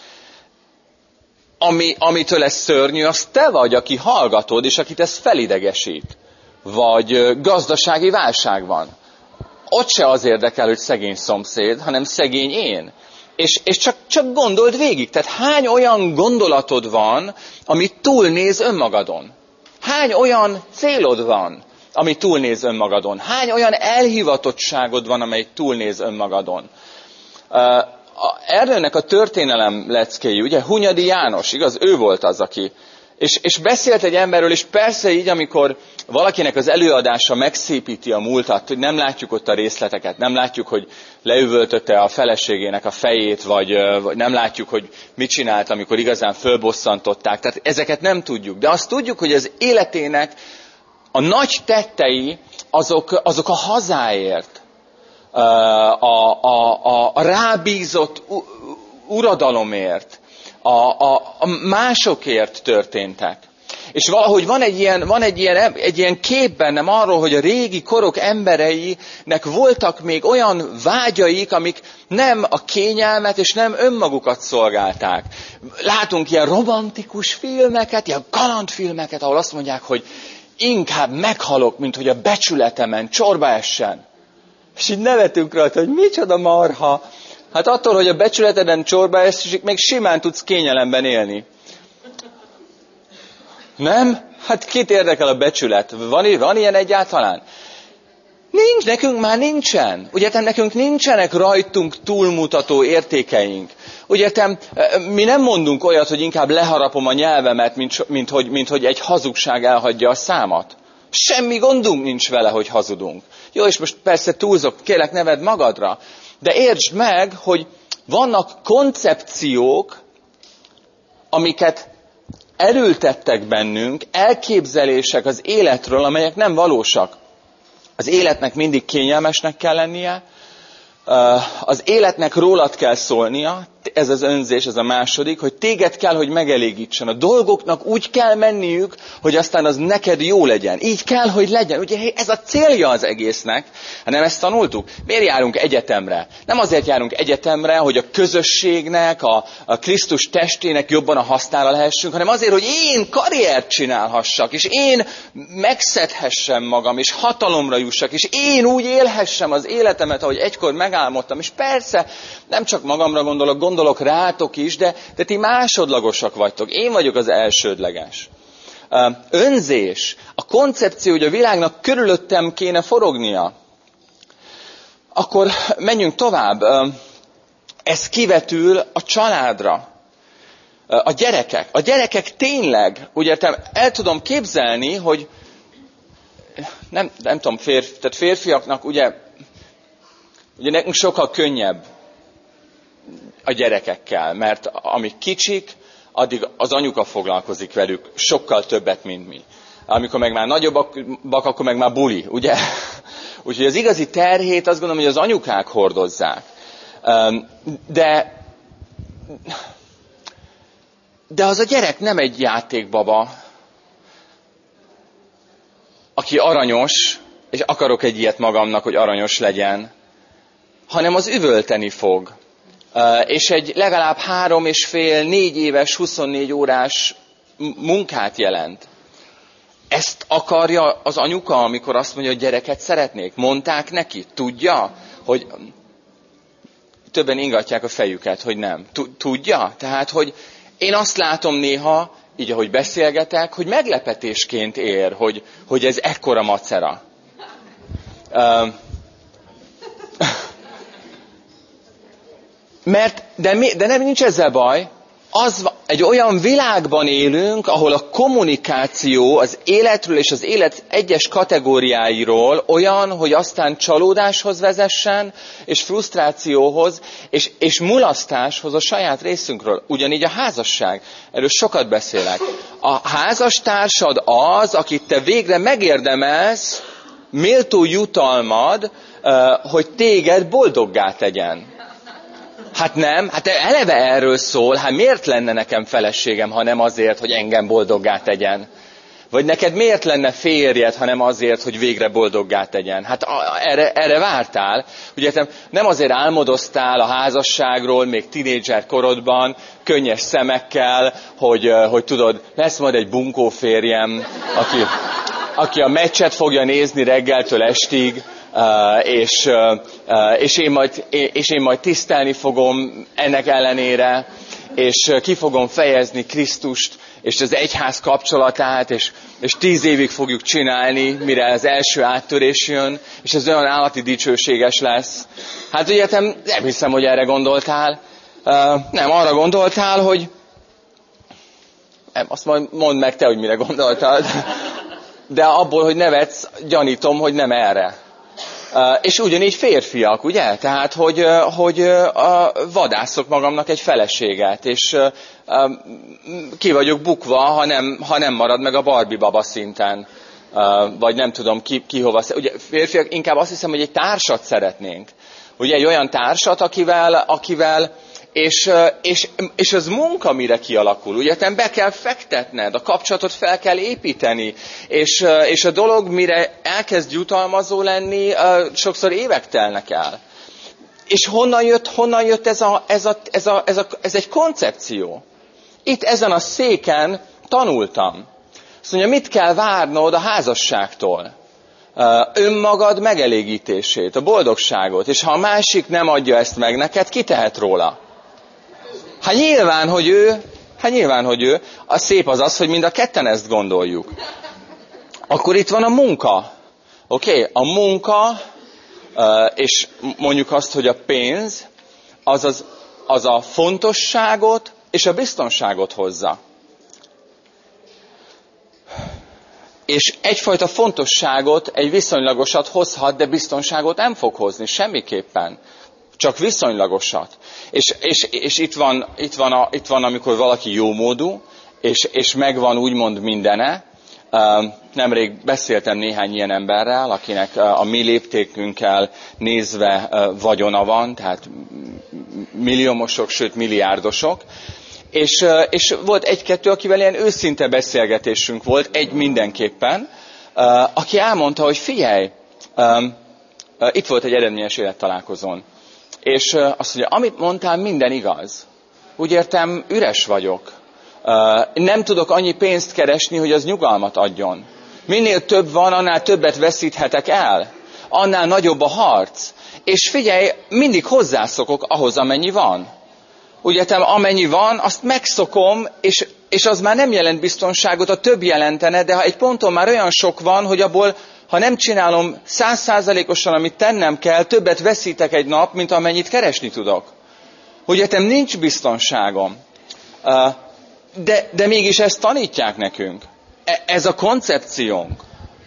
Amitől ez szörnyű, az te vagy, aki hallgatod, és akit ez felidegesít. Vagy gazdasági válság van. Ott se az érdekel, hogy szegény szomszéd, hanem szegény én. És csak gondold végig. Tehát hány olyan gondolatod van, ami túlnéz önmagadon? Hány olyan célod van, ami túlnéz önmagadon? Hány olyan elhivatottságod van, amely túlnéz önmagadon? Ernőnek a történelem leckéi, ugye Hunyadi János, igaz? Ő volt az, aki... És beszélt egy emberről, és persze így, amikor valakinek az előadása megszépíti a múltat, hogy nem látjuk ott a részleteket, nem látjuk, hogy leüvöltötte a feleségének a fejét, vagy nem látjuk, hogy mit csinált, amikor igazán fölbosszantották. Tehát ezeket nem tudjuk. De azt tudjuk, hogy az életének a nagy tettei, azok a hazáért, a rábízott uradalomért, a másokért történtek. És valahogy van egy ilyen kép bennem arról, hogy a régi korok embereinek voltak még olyan vágyaik, amik nem a kényelmet és nem önmagukat szolgálták. Látunk ilyen romantikus filmeket, ilyen kalandfilmeket, ahol azt mondják, hogy inkább meghalok, mint hogy a becsületemen csorba essen. És így nevetünk rajta, hogy micsoda marha. Hát attól, hogy a becsületeden csorba esik, még simán tudsz kényelemben élni. Nem? Hát kit érdekel a becsület? Van ilyen egyáltalán? Nincs, nekünk már nincsen. Ugye nekünk nincsenek rajtunk túlmutató értékeink. Ugye mi nem mondunk olyat, hogy inkább leharapom a nyelvemet, mint hogy egy hazugság elhagyja a számat. Semmi gondunk nincs vele, hogy hazudunk. Jó, és most persze túlzok, kérlek neved magadra, de értsd meg, hogy vannak koncepciók, amiket erőltettek bennünk, elképzelések az életről, amelyek nem valósak. Az életnek mindig kényelmesnek kell lennie, az életnek rólad kell szólnia, ez az önzés, ez a második, hogy téged kell, hogy megelégítsen. A dolgoknak úgy kell menniük, hogy aztán az neked jó legyen. Így kell, hogy legyen. Ugye ez a célja az egésznek, hanem ezt tanultuk. Miért járunk egyetemre? Nem azért járunk egyetemre, hogy a közösségnek, a Krisztus testének jobban a hasznára lehessünk, hanem azért, hogy én karriert csinálhassak, és én megszedhessem magam, és hatalomra jussak, és én úgy élhessem az életemet, ahogy egykor megálmodtam. És persze, nem csak magamra gondolok rátok is, de ti másodlagosak vagytok. Én vagyok az elsődleges. Önzés, a koncepció, hogy a világnak körülöttem kéne forognia. Akkor menjünk tovább. Ez kivetül a családra. A gyerekek. A gyerekek tényleg, ugye el tudom képzelni, hogy nem tudom, tehát férfiaknak ugye nekünk sokkal könnyebb a gyerekekkel, mert amíg kicsik, addig az anyuka foglalkozik velük sokkal többet, mint mi. Amikor meg már nagyobbak, akkor meg már buli, ugye? Úgyhogy az igazi terhét azt gondolom, hogy az anyukák hordozzák. De az a gyerek nem egy játékbaba, aki aranyos, és akarok egy ilyet magamnak, hogy aranyos legyen, hanem az üvölteni fog. És egy legalább 3,5-4 éves, 24 órás munkát jelent. Ezt akarja az anyuka, amikor azt mondja, hogy gyereket szeretnék? Mondták neki? Tudja, hogy többen ingatják a fejüket, hogy nem. Tudja? Tehát, hogy én azt látom néha, így ahogy beszélgetek, hogy meglepetésként ér, hogy ez ekkora macera. De nem nincs ezzel baj. Egy olyan világban élünk, ahol a kommunikáció az életről és az élet egyes kategóriáiról olyan, hogy aztán csalódáshoz vezessen, és frusztrációhoz, és mulasztáshoz a saját részünkről. Ugyanígy a házasság. Erről sokat beszélek. A házastársad az, akit te végre megérdemelsz, méltó jutalmad, hogy téged boldoggá tegyen. Hát nem, hát eleve erről szól, hát miért lenne nekem feleségem, ha nem azért, hogy engem boldoggá tegyen? Vagy neked miért lenne férjed, ha nem azért, hogy végre boldoggá tegyen? Hát erre vártál. Ugye nem azért álmodoztál a házasságról, még tinédzser korodban, könnyes szemekkel, hogy tudod, lesz majd egy bunkó férjem, aki a meccset fogja nézni reggeltől estig, és én majd tisztelni fogom ennek ellenére, és ki fogom fejezni Krisztust, és az egyház kapcsolatát, és 10 évig fogjuk csinálni, mire az első áttörés jön, és ez olyan állati dicsőséges lesz. Hát ugye nem hiszem, hogy erre gondoltál. Nem, arra gondoltál, hogy... Nem, azt majd mondd meg te, hogy mire gondoltál. De abból, hogy nevetsz, gyanítom, hogy nem erre. És ugyanígy férfiak, ugye? Tehát, hogy vadászok magamnak egy feleséget, és ki vagyok bukva, ha nem marad meg a Barbie baba szinten. Vagy nem tudom ki hova. Ugye férfiak inkább azt hiszem, hogy egy társat szeretnénk. Ugye egy olyan társat, akivel És az munka mire kialakul. Ugye te be kell fektetned, a kapcsolatot fel kell építeni, és a dolog mire elkezd jutalmazó lenni, sokszor évek telnek el. És honnan jött ez egy koncepció? Itt ezen a széken tanultam. Azt mondja, mit kell várnod a házasságtól? Önmagad megelégítését, a boldogságot. És ha a másik nem adja ezt meg neked, ki tehet róla? Hát nyilván, hogy ő. A szép az, hogy mind a ketten ezt gondoljuk. Akkor itt van a munka. Oké? A munka, és mondjuk azt, hogy a pénz, az a fontosságot és a biztonságot hozza. És egyfajta fontosságot, egy viszonylagosat hozhat, de biztonságot nem fog hozni semmiképpen. Csak viszonylagosat. És itt van, amikor valaki jómódú, és megvan úgymond mindene. Nemrég beszéltem néhány ilyen emberrel, akinek a mi léptékünkkel nézve vagyona van, tehát milliómosok, sőt milliárdosok. És volt egy-kettő, akivel ilyen őszinte beszélgetésünk volt, egy mindenképpen, aki elmondta, hogy figyelj, itt volt egy eredményes élettalálkozón, és azt mondja, amit mondtál, minden igaz. Úgy értem, üres vagyok. Nem tudok annyi pénzt keresni, hogy az nyugalmat adjon. Minél több van, annál többet veszíthetek el. Annál nagyobb a harc. És figyelj, mindig hozzászokok ahhoz, amennyi van. Úgy értem, amennyi van, azt megszokom, és az már nem jelent biztonságot, a több jelentene, de ha egy ponton már olyan sok van, hogy abból, ha nem csinálom 100%-osan, amit tennem kell, többet veszítek egy nap, mint amennyit keresni tudok. Úgy értem, nincs biztonságom. De mégis ezt tanítják nekünk. Ez a koncepciónk.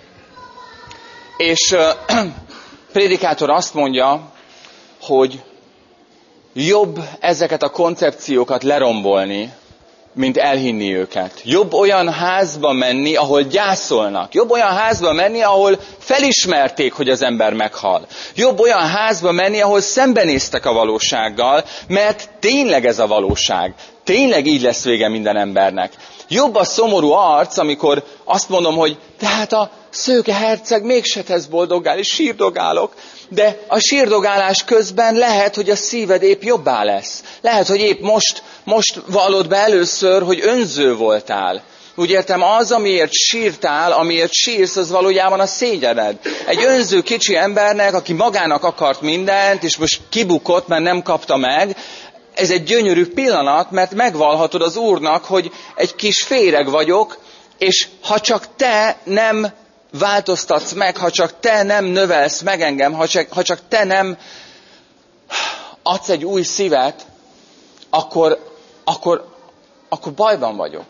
És prédikátor azt mondja, hogy jobb ezeket a koncepciókat lerombolni, mint elhinni őket. Jobb olyan házba menni, ahol gyászolnak. Jobb olyan házba menni, ahol felismerték, hogy az ember meghal. Jobb olyan házba menni, ahol szembenéztek a valósággal, mert tényleg ez a valóság. Tényleg így lesz vége minden embernek. Jobb a szomorú arc, amikor azt mondom, hogy tehát a szőke herceg mégse tesz boldoggá, és sírdogálok. De a sírdogálás közben lehet, hogy a szíved épp jobbá lesz. Lehet, hogy épp most vallod be először, hogy önző voltál. Úgy értem, az, amiért sírtál, amiért sírsz, az valójában a szégyened. Egy önző kicsi embernek, aki magának akart mindent, és most kibukott, mert nem kapta meg, ez egy gyönyörű pillanat, mert megvallhatod az Úrnak, hogy egy kis féreg vagyok, és ha csak te nem változtatsz meg, ha csak te nem növelsz meg engem, ha csak te nem adsz egy új szívet, akkor bajban vagyok.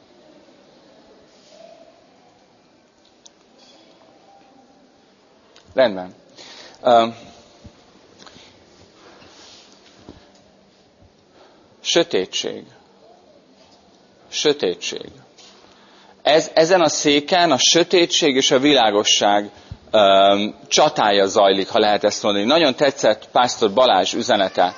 Rendben. Sötétség. Ezen a széken a sötétség és a világosság csatája zajlik, ha lehet ezt mondani. Nagyon tetszett pásztor Balázs üzenete.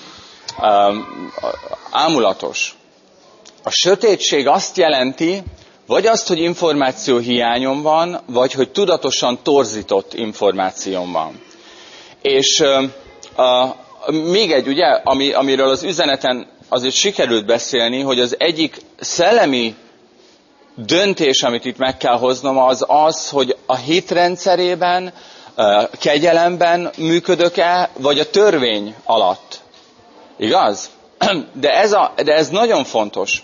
Ámulatos. A sötétség azt jelenti, vagy azt, hogy információ hiányom van, vagy hogy tudatosan torzított információm van. És még egy, ugye, amiről az üzeneten azért sikerült beszélni, hogy az egyik szellemi döntés, amit itt meg kell hoznom, az, hogy a hitrendszerében, kegyelemben működök-e, vagy a törvény alatt. Igaz? De ez nagyon fontos.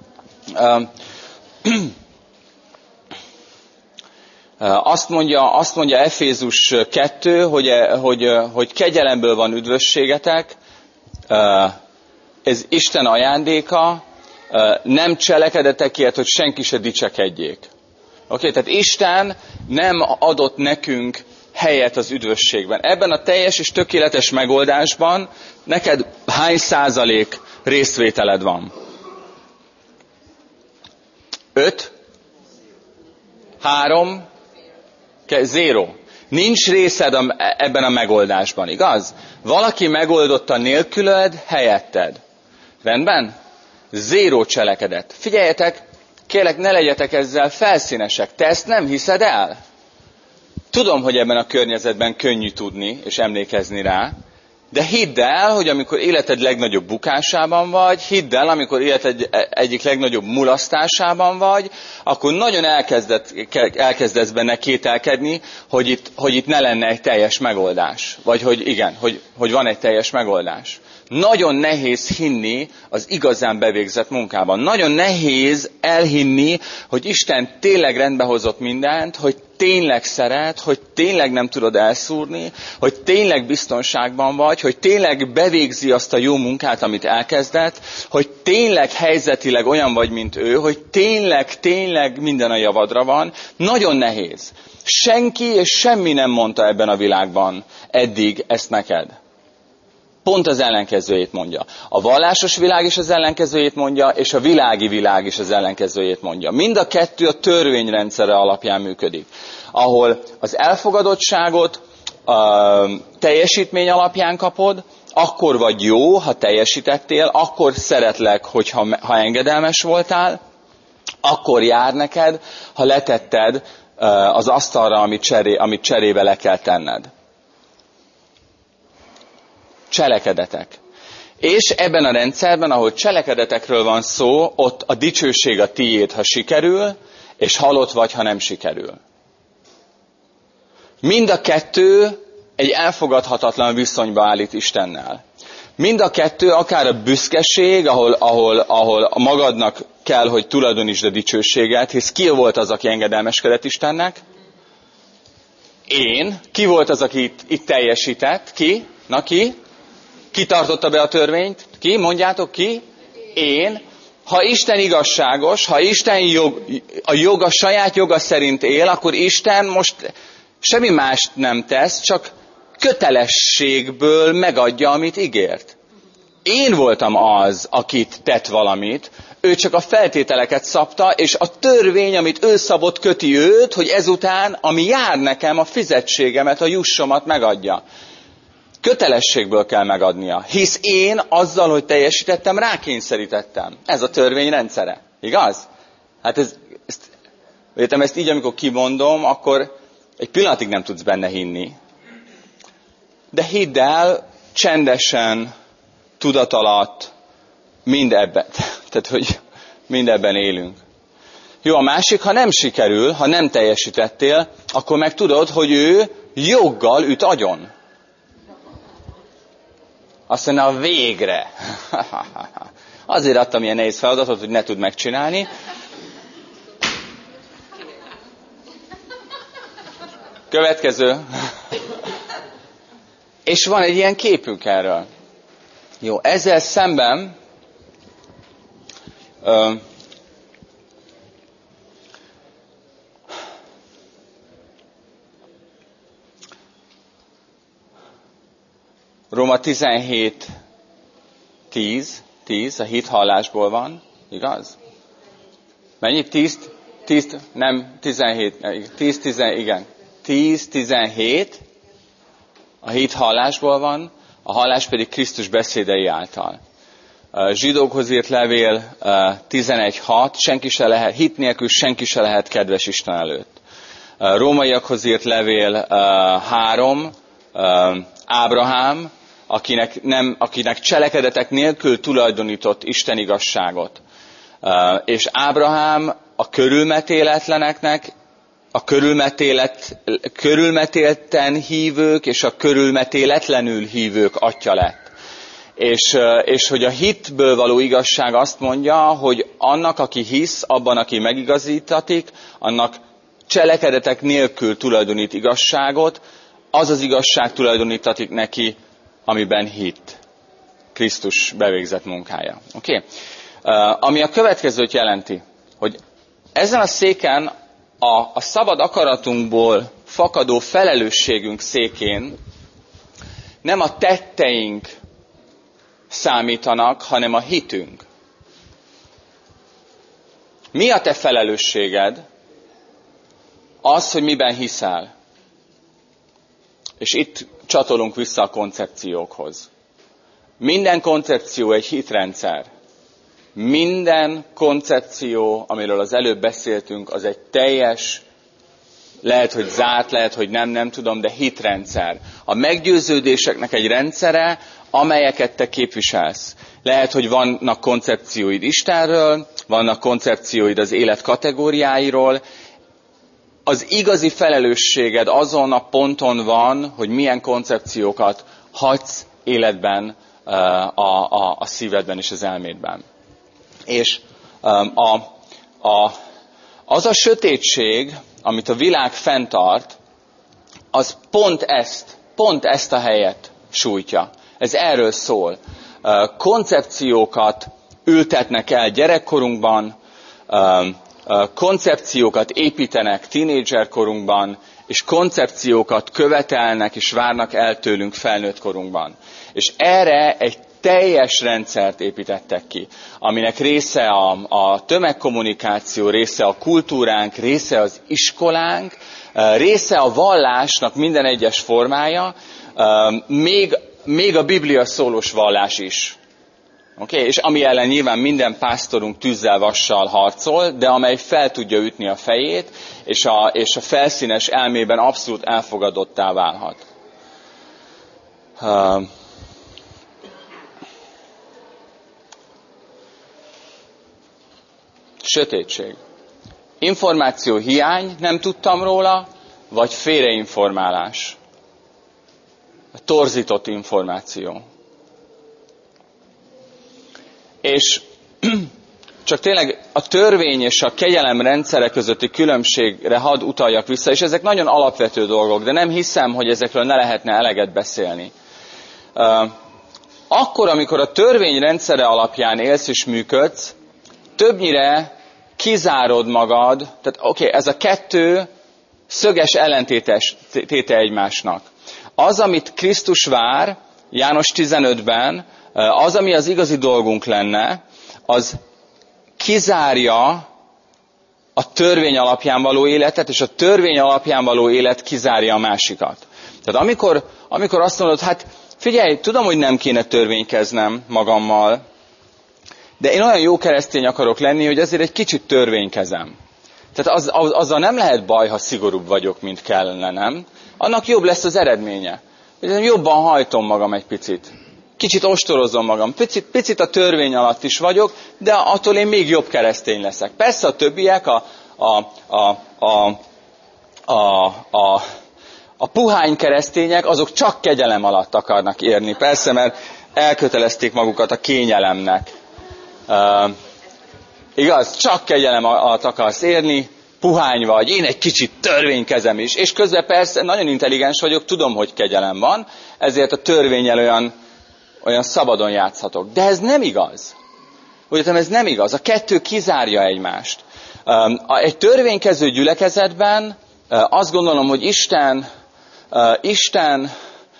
Azt mondja Efézus 2, hogy kegyelemből van üdvösségetek, ez Isten ajándéka, nem cselekedetekért, hogy senki se dicsekedjék. Oké, tehát Isten nem adott nekünk helyet az üdvösségben. Ebben a teljes és tökéletes megoldásban neked hány százalék részvételed van? 5? 3? 0. Nincs részed ebben a megoldásban, igaz? Valaki megoldotta nélküled, helyetted. Rendben? Zéró cselekedet. Figyeljetek, kérlek, ne legyetek ezzel felszínesek. Te ezt nem hiszed el? Tudom, hogy ebben a környezetben könnyű tudni és emlékezni rá, de hidd el, hogy amikor életed legnagyobb bukásában vagy, hidd el, amikor életed egyik legnagyobb mulasztásában vagy, akkor nagyon elkezdesz benne kételkedni, hogy itt ne lenne egy teljes megoldás. Vagy hogy igen, hogy van egy teljes megoldás. Nagyon nehéz hinni az igazán bevégzett munkában. Nagyon nehéz elhinni, hogy Isten tényleg rendbe hozott mindent, hogy tényleg szeret, hogy tényleg nem tudod elszúrni, hogy tényleg biztonságban vagy, hogy tényleg bevégzi azt a jó munkát, amit elkezdett, hogy tényleg helyzetileg olyan vagy, mint ő, hogy tényleg minden a javadra van. Nagyon nehéz. Senki és semmi nem mondta ebben a világban eddig ezt neked. Pont az ellenkezőjét mondja. A vallásos világ is az ellenkezőjét mondja, és a világi világ is az ellenkezőjét mondja. Mind a kettő a törvényrendszere alapján működik. Ahol az elfogadottságot teljesítmény alapján kapod, akkor vagy jó, ha teljesítettél, akkor szeretlek, ha engedelmes voltál, akkor jár neked, ha letetted az asztalra, amit cserébe le kell tenned. Cselekedetek. És ebben a rendszerben, ahol cselekedetekről van szó, ott a dicsőség a tiéd, ha sikerül, és halott vagy, ha nem sikerül. Mind a kettő egy elfogadhatatlan viszonyba állít Istennel. Mind a kettő, akár a büszkeség, ahol magadnak kell, hogy tulajdonítsd a dicsőséget, hisz ki volt az, aki engedelmeskedett Istennek? Én. Ki volt az, aki itt teljesített? Ki? Na ki? Ki tartotta be a törvényt? Ki? Mondjátok ki? Én. Ha Isten igazságos, ha Isten a saját joga szerint él, akkor Isten most semmi mást nem tesz, csak kötelességből megadja, amit ígért. Én voltam az, akit tett valamit, ő csak a feltételeket szabta, és a törvény, amit ő szabott, köti őt, hogy ezután, ami jár nekem, a fizetségemet, a jussomat megadja. Kötelességből kell megadnia, hisz én azzal, hogy teljesítettem, rákényszerítettem. Ez a törvény rendszere. Igaz? Hát ezt így, amikor kimondom, akkor egy pillanatig nem tudsz benne hinni. De hidd el, csendesen, tudat alatt, mindebben. Tehát, hogy mindebben élünk. Jó, a másik, ha nem sikerül, ha nem teljesítettél, akkor meg tudod, hogy ő joggal üt agyon. Azt mondja, végre. Azért adtam ilyen nehéz feladatot, hogy ne tud megcsinálni. Következő. És van egy ilyen képünk erről. Jó, ezzel szemben Róma 17:10, a hithallásból van, igaz? Mennyi? 10, nem, 17, 10-17, a hithallásból van, a hallás pedig Krisztus beszédei által. Zsidókhoz írt levél 11:6, hit nélkül senki se lehet kedves Isten előtt. Rómaiakhoz írt levél 3, Ábrahám, akinek cselekedetek nélkül tulajdonított Isten igazságot. És Ábrahám a körülmetéletleneknek, a körülmetélten hívők és a körülmetéletlenül hívők atya lett. És hogy a hitből való igazság azt mondja, hogy annak, aki hisz, abban, aki megigazítatik, annak cselekedetek nélkül tulajdonít igazságot, az az igazság tulajdonítatik neki, amiben hitt. Krisztus bevégzett munkája. Oké? Ami a következőt jelenti, hogy ezen a széken a szabad akaratunkból fakadó felelősségünk székén nem a tetteink számítanak, hanem a hitünk. Mi a te felelősséged? Az, hogy miben hiszel. És itt csatolunk vissza a koncepciókhoz. Minden koncepció egy hitrendszer. Minden koncepció, amiről az előbb beszéltünk, az egy teljes, lehet, hogy zárt, lehet, hogy nem tudom, de hitrendszer. A meggyőződéseknek egy rendszere, amelyeket te képviselsz. Lehet, hogy vannak koncepcióid Istenről, vannak koncepcióid az élet kategóriáiról. Az igazi felelősséged azon a ponton van, hogy milyen koncepciókat hagysz életben, a szívedben és az elmédben. És az a sötétség, amit a világ fenntart, az pont ezt a helyet sújtja. Ez erről szól. Koncepciókat ültetnek el gyerekkorunkban, koncepciókat építenek tínédzserkorunkban, és koncepciókat követelnek és várnak el tőlünk felnőtt korunkban. És erre egy teljes rendszert építettek ki, aminek része a tömegkommunikáció, része a kultúránk, része az iskolánk, része a vallásnak minden egyes formája, még a Biblia szólós vallás is. Okay? És ami ellen nyilván minden pásztorunk tűzzel, vassal harcol, de amely fel tudja ütni a fejét, és a felszínes elmében abszolút elfogadottá válhat. Sötétség. Információ hiány, nem tudtam róla, vagy félreinformálás. Torzított információ. És csak tényleg a törvény és a kegyelem rendszere közötti különbségre hadd utaljak vissza, és ezek nagyon alapvető dolgok, de nem hiszem, hogy ezekről ne lehetne eleget beszélni. Akkor, amikor a törvény rendszere alapján élsz és működsz, többnyire kizárod magad, tehát ez a kettő szöges ellentétes téte egymásnak. Az, amit Krisztus vár, János 15-ben, az, ami az igazi dolgunk lenne, az kizárja a törvény alapján való életet, és a törvény alapján való élet kizárja a másikat. Tehát amikor azt mondod, hát figyelj, tudom, hogy nem kéne törvénykeznem magammal, de én olyan jó keresztény akarok lenni, hogy ezért egy kicsit törvénykezem. Tehát azzal nem lehet baj, ha szigorúbb vagyok, mint kellene, nem? Annak jobb lesz az eredménye. Jobban hajtom magam egy picit. Kicsit ostorozom magam. Picit a törvény alatt is vagyok, de attól én még jobb keresztény leszek. Persze a többiek, a puhány keresztények, azok csak kegyelem alatt akarnak érni. Persze, mert elkötelezték magukat a kényelemnek. Igaz? Csak kegyelem alatt akarsz érni, puhány vagy, én egy kicsit törvénykezem is. És közben persze nagyon intelligens vagyok, tudom, hogy kegyelem van, ezért a törvénnyel olyan szabadon játszhatok. De ez nem igaz. Úgy értem, ez nem igaz. A kettő kizárja egymást. Egy törvénykező gyülekezetben azt gondolom, hogy Isten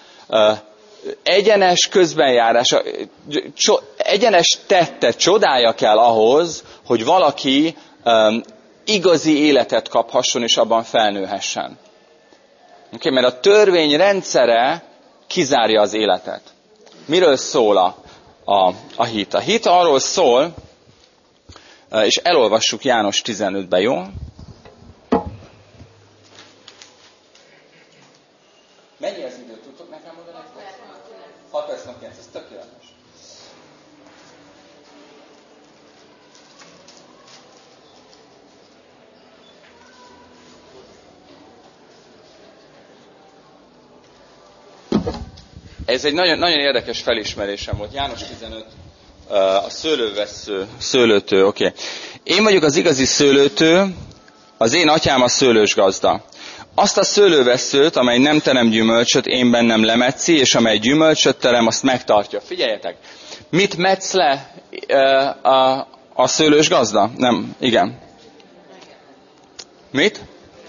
egyenes közbenjárása, egyenes tette, csodája kell ahhoz, hogy valaki igazi életet kaphasson, és abban felnőhessen. Okay, mert a törvény rendszere kizárja az életet. Miről szól a hit? A hit arról szól, és elolvassuk János 15-ben, jó? Mennyi az idő? Tudtok nekem mondani? 6 perc, 9, ez tökéletes. Ez egy nagyon, nagyon érdekes felismerésem volt. János 15, a szőlőtő, oké. Én vagyok az igazi szőlőtő, az én atyám a szőlősgazda. Azt a szőlővesszőt, amely nem terem gyümölcsöt, én bennem lemetszi, és amely gyümölcsöt terem, azt megtartja. Figyeljetek, mit metsz le a szőlősgazda? Nem, igen. Mit?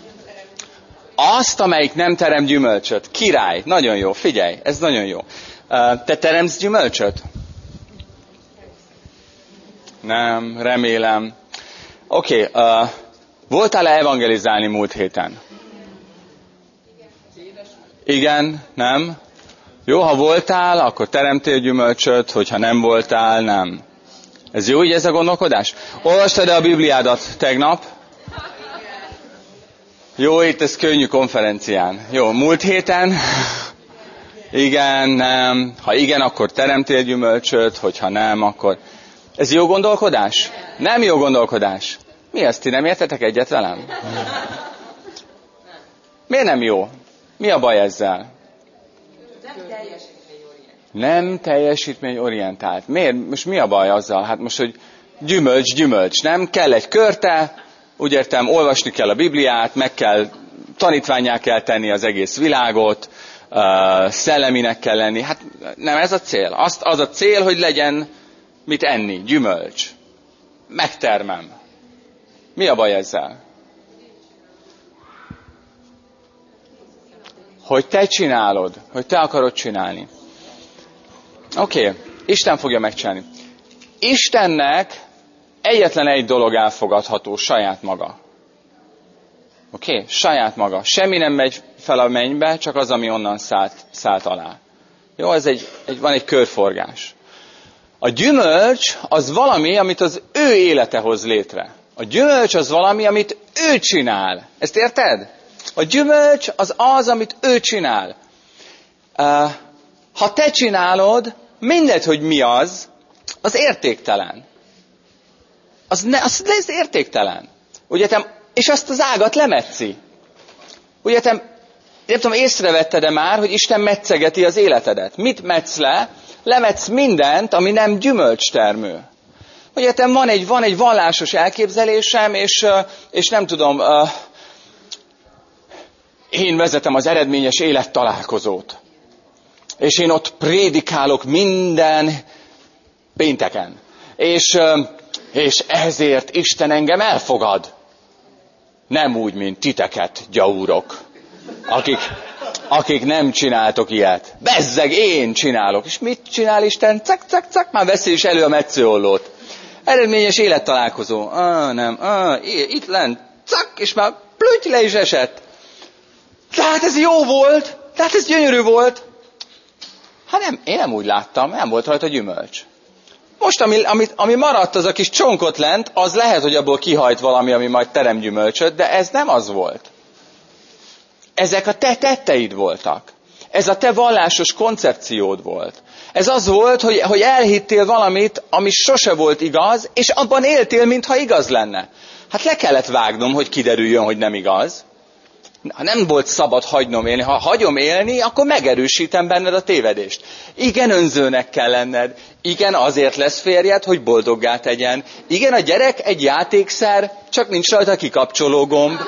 Azt, amelyik nem terem gyümölcsöt. Király, nagyon jó, figyelj, ez nagyon jó. Te teremsz gyümölcsöt? Nem, remélem. Oké, voltál-e evangelizálni múlt héten? Igen, nem. Jó, ha voltál, akkor teremtél gyümölcsöt, hogyha nem voltál, nem. Ez jó így ez a gondolkodás? Olvastad-e a Bibliádat tegnap? Jó, itt ez könnyű konferencián. Jó, múlt héten? Igen, nem. Ha igen, akkor teremtél gyümölcsöt, hogyha nem, akkor... Ez jó gondolkodás? Nem jó gondolkodás. Mi ezt, ti nem értetek egyet velem? Miért nem jó? Mi a baj ezzel? Nem teljesítményorientált. Miért? Most mi a baj azzal? Hát most, hogy gyümölcs, nem? Kell egy körte, úgy értem, olvasni kell a Bibliát, meg kell, tanítvánnyá kell tenni az egész világot, szelleminek kell lenni. Hát nem ez a cél. Az a cél, hogy legyen mit enni, gyümölcs. Megtermem. Mi a baj ezzel? Hogy te csinálod, hogy te akarod csinálni. Oké, Isten fogja megcsinálni. Istennek egyetlen egy dolog elfogadható, saját maga. Oké? Saját maga. Semmi nem megy fel a mennybe, csak az, ami onnan szállt alá. Jó, van egy körforgás. A gyümölcs az valami, amit az ő élete hoz létre. A gyümölcs az valami, amit ő csinál. Ezt érted? A gyümölcs az, amit ő csinál. Ha te csinálod, mindegy, hogy mi az értéktelen. Az értéktelen. Ugye és azt az ágat lemetszi. Ugye nem tudom, észrevetted-e már, hogy Isten metszegeti az életedet? Mit metsz le? Lemetsz mindent, ami nem gyümölcstermő. Ugye van egy vallásos elképzelésem, és nem tudom, én vezetem az eredményes élettalálkozót. És én ott prédikálok minden pénteken. És ezért Isten engem elfogad. Nem úgy, mint titeket, gyaurok, akik nem csináltok ilyet. Bezzeg, én csinálok. És mit csinál Isten? Cak, már veszi is elő a metszőollót. Eredményes élettalálkozó. Nem, itt lent, cak, és már plüty le is esett. Tehát ez jó volt, tehát ez gyönyörű volt. Nem, én nem úgy láttam, nem volt rajta gyümölcs. Most, ami maradt, az a kis csonkot lent, az lehet, hogy abból kihajt valami, ami majd terem gyümölcsöt, de ez nem az volt. Ezek a te tetteid voltak. Ez a te vallásos koncepciód volt. Ez az volt, hogy elhittél valamit, ami sose volt igaz, és abban éltél, mintha igaz lenne. Hát le kellett vágnom, hogy kiderüljön, hogy nem igaz. Nem volt szabad hagynom élni. Ha hagyom élni, akkor megerősítem benned a tévedést. Igen, önzőnek kell lenned. Igen, azért lesz férjed, hogy boldoggá tegyen. Igen, a gyerek egy játékszer, csak nincs rajta kikapcsoló gomb.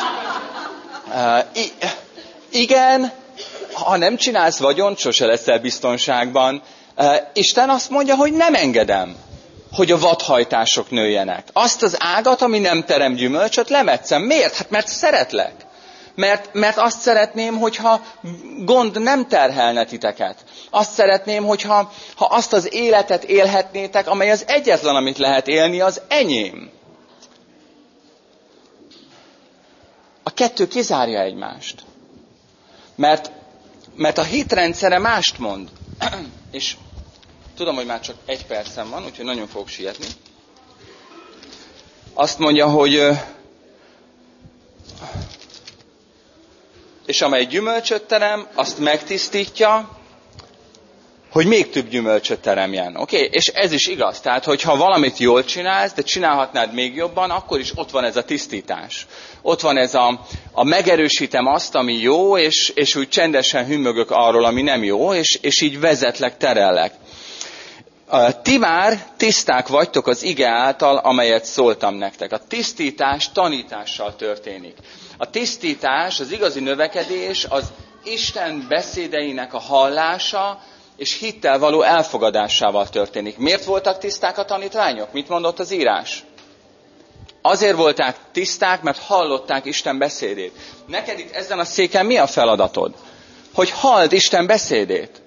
Igen, ha nem csinálsz vagyont, sose leszel biztonságban. Isten azt mondja, hogy nem engedem, hogy a vadhajtások nőjenek. Azt az ágat, ami nem terem gyümölcsöt, lemetszem. Miért? Hát mert szeretlek. Mert azt szeretném, hogyha gond nem terhelne titeket. Azt szeretném, hogyha azt az életet élhetnétek, amely az egyetlen, amit lehet élni, az enyém. A kettő kizárja egymást. Mert a hitrendszere mást mond. És tudom, hogy már csak 1 percem van, úgyhogy nagyon fogok sietni. Azt mondja, hogy és amely gyümölcsöt terem, azt megtisztítja, hogy még több gyümölcsöt teremjen. Oké? És ez is igaz. Tehát, hogyha valamit jól csinálsz, de csinálhatnád még jobban, akkor is ott van ez a tisztítás. Ott van ez a megerősítem azt, ami jó, és úgy csendesen hümmögök arról, ami nem jó, és így vezetlek, terellek. Ti már tiszták vagytok az ige által, amelyet szóltam nektek. A tisztítás tanítással történik. A tisztítás, az igazi növekedés, az Isten beszédeinek a hallása és hittel való elfogadásával történik. Miért voltak tiszták a tanítványok? Mit mondott az írás? Azért voltak tiszták, mert hallották Isten beszédét. Neked itt ezen a széken mi a feladatod? Hogy halld Isten beszédét.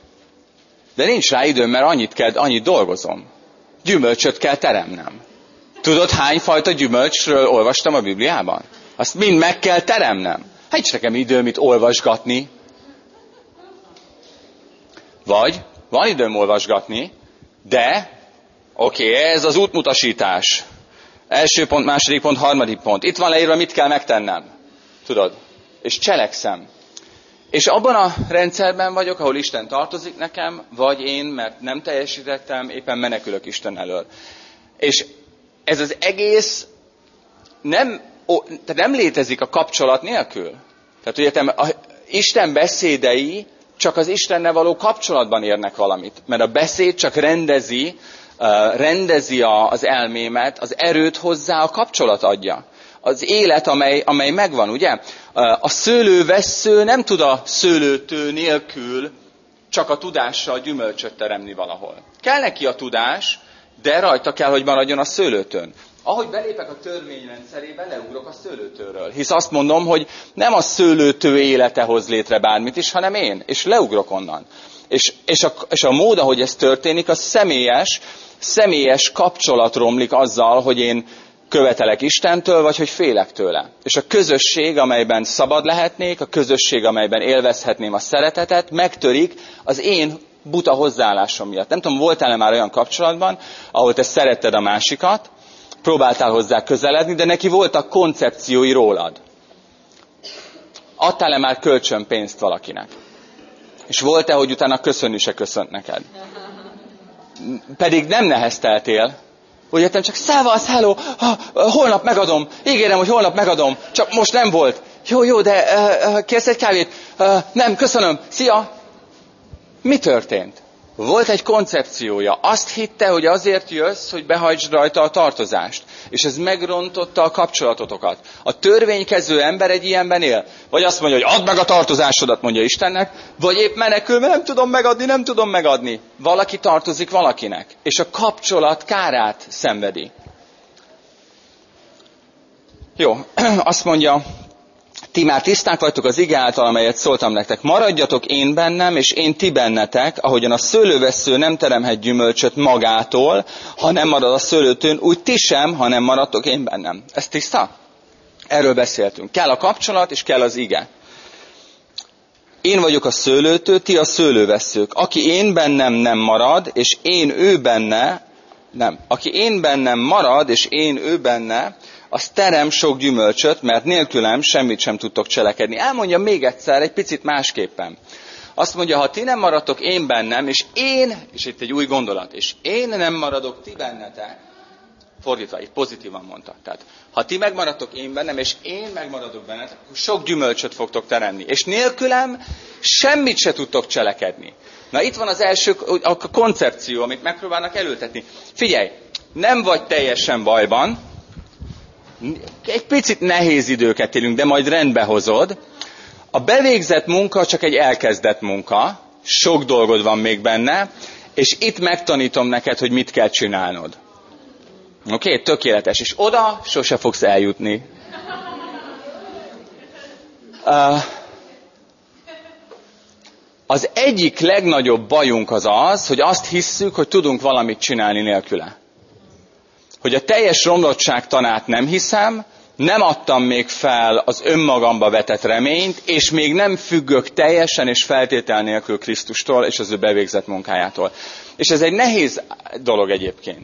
De nincs rá időm, mert annyit dolgozom. Gyümölcsöt kell teremnem. Tudod, hányfajta gyümölcsről olvastam a Bibliában? Azt mind meg kell teremnem. Hát nincs nekem időm itt olvasgatni. Vagy van időm olvasgatni, de oké, ez az útmutasítás. Első pont, második pont, harmadik pont. Itt van leírva, mit kell megtennem. Tudod? És cselekszem. És abban a rendszerben vagyok, ahol Isten tartozik nekem, vagy én, mert nem teljesítettem, éppen menekülök Isten elől. És ez az egész nem létezik a kapcsolat nélkül. Tehát ugye Isten beszédei csak az Istennel való kapcsolatban érnek valamit. Mert a beszéd csak rendezi az elmémet, az erőt hozzá a kapcsolat adja. Az élet, amely megvan, ugye? A szőlővessző nem tud a szőlőtő nélkül csak a tudással gyümölcsöt teremni valahol. Kell neki a tudás, de rajta kell, hogy maradjon a szőlőtőn. Ahogy belépek a törvényrendszerébe, leugrok a szőlőtőről. Hisz azt mondom, hogy nem a szőlőtő élete hoz létre bármit is, hanem én. És leugrok onnan. És a mód, ahogy ez történik, az személyes kapcsolat romlik azzal, hogy én követelek Istentől, vagy hogy félek tőle. És a közösség, amelyben szabad lehetnék, a közösség, amelyben élvezhetném a szeretetet, megtörik az én buta hozzáállásom miatt. Nem tudom, voltál-e már olyan kapcsolatban, ahol te szeretted a másikat, próbáltál hozzá közeledni, de neki voltak koncepciói rólad. Adtál-e már kölcsönpénzt valakinek? És volt-e, hogy utána köszönni se köszönt neked? Pedig nem nehezteltél. Úgy értem, csak szevasz, hello, holnap megadom, ígérem, hogy holnap megadom, csak most nem volt. Jó, de kérsz egy kávét? Nem, köszönöm, szia! Mi történt? Volt egy koncepciója. Azt hitte, hogy azért jössz, hogy behajtsd rajta a tartozást. És ez megrontotta a kapcsolatotokat. A törvénykező ember egy ilyenben él. Vagy azt mondja, hogy add meg a tartozásodat, mondja Istennek, vagy épp menekül, mert nem tudom megadni. Valaki tartozik valakinek. És a kapcsolat kárát szenvedi. Jó, azt mondja, ti már tiszták vagytok az ige által, amelyet szóltam nektek. Maradjatok én bennem, és én ti bennetek, ahogyan a szőlővessző nem teremhet gyümölcsöt magától, ha nem marad a szőlőtőn, úgy ti sem, ha nem maradtok én bennem. Ez tiszta? Erről beszéltünk. Kell a kapcsolat, és kell az ige. Én vagyok a szőlőtő, ti a szőlővesszők. Aki én bennem nem marad, és én ő benne, Aki én bennem marad, és én ő benne, az terem sok gyümölcsöt, mert nélkülem semmit sem tudtok cselekedni. Elmondja még egyszer, egy picit másképpen. Azt mondja, ha ti nem maradtok én bennem, és itt egy új gondolat, és én nem maradok ti bennetek, fordítva, itt pozitívan mondta. Tehát, ha ti megmaradtok én bennem, és én megmaradok bennetek, akkor sok gyümölcsöt fogtok teremni. És nélkülem semmit se tudtok cselekedni. Na itt van az első a koncepció, amit megpróbálnak elültetni. Figyelj, nem vagy teljesen bajban, egy picit nehéz időket élünk, de majd rendbe hozod. A bevégzett munka csak egy elkezdett munka, sok dolgod van még benne, és itt megtanítom neked, hogy mit kell csinálnod. Oké? Tökéletes. És oda sose fogsz eljutni. Az egyik legnagyobb bajunk az, hogy azt hisszük, hogy tudunk valamit csinálni nélküle. Hogy a teljes romlottság tanát nem hiszem, nem adtam még fel az önmagamba vetett reményt, és még nem függök teljesen és feltétel nélkül Krisztustól és az ő bevégzett munkájától. És ez egy nehéz dolog egyébként.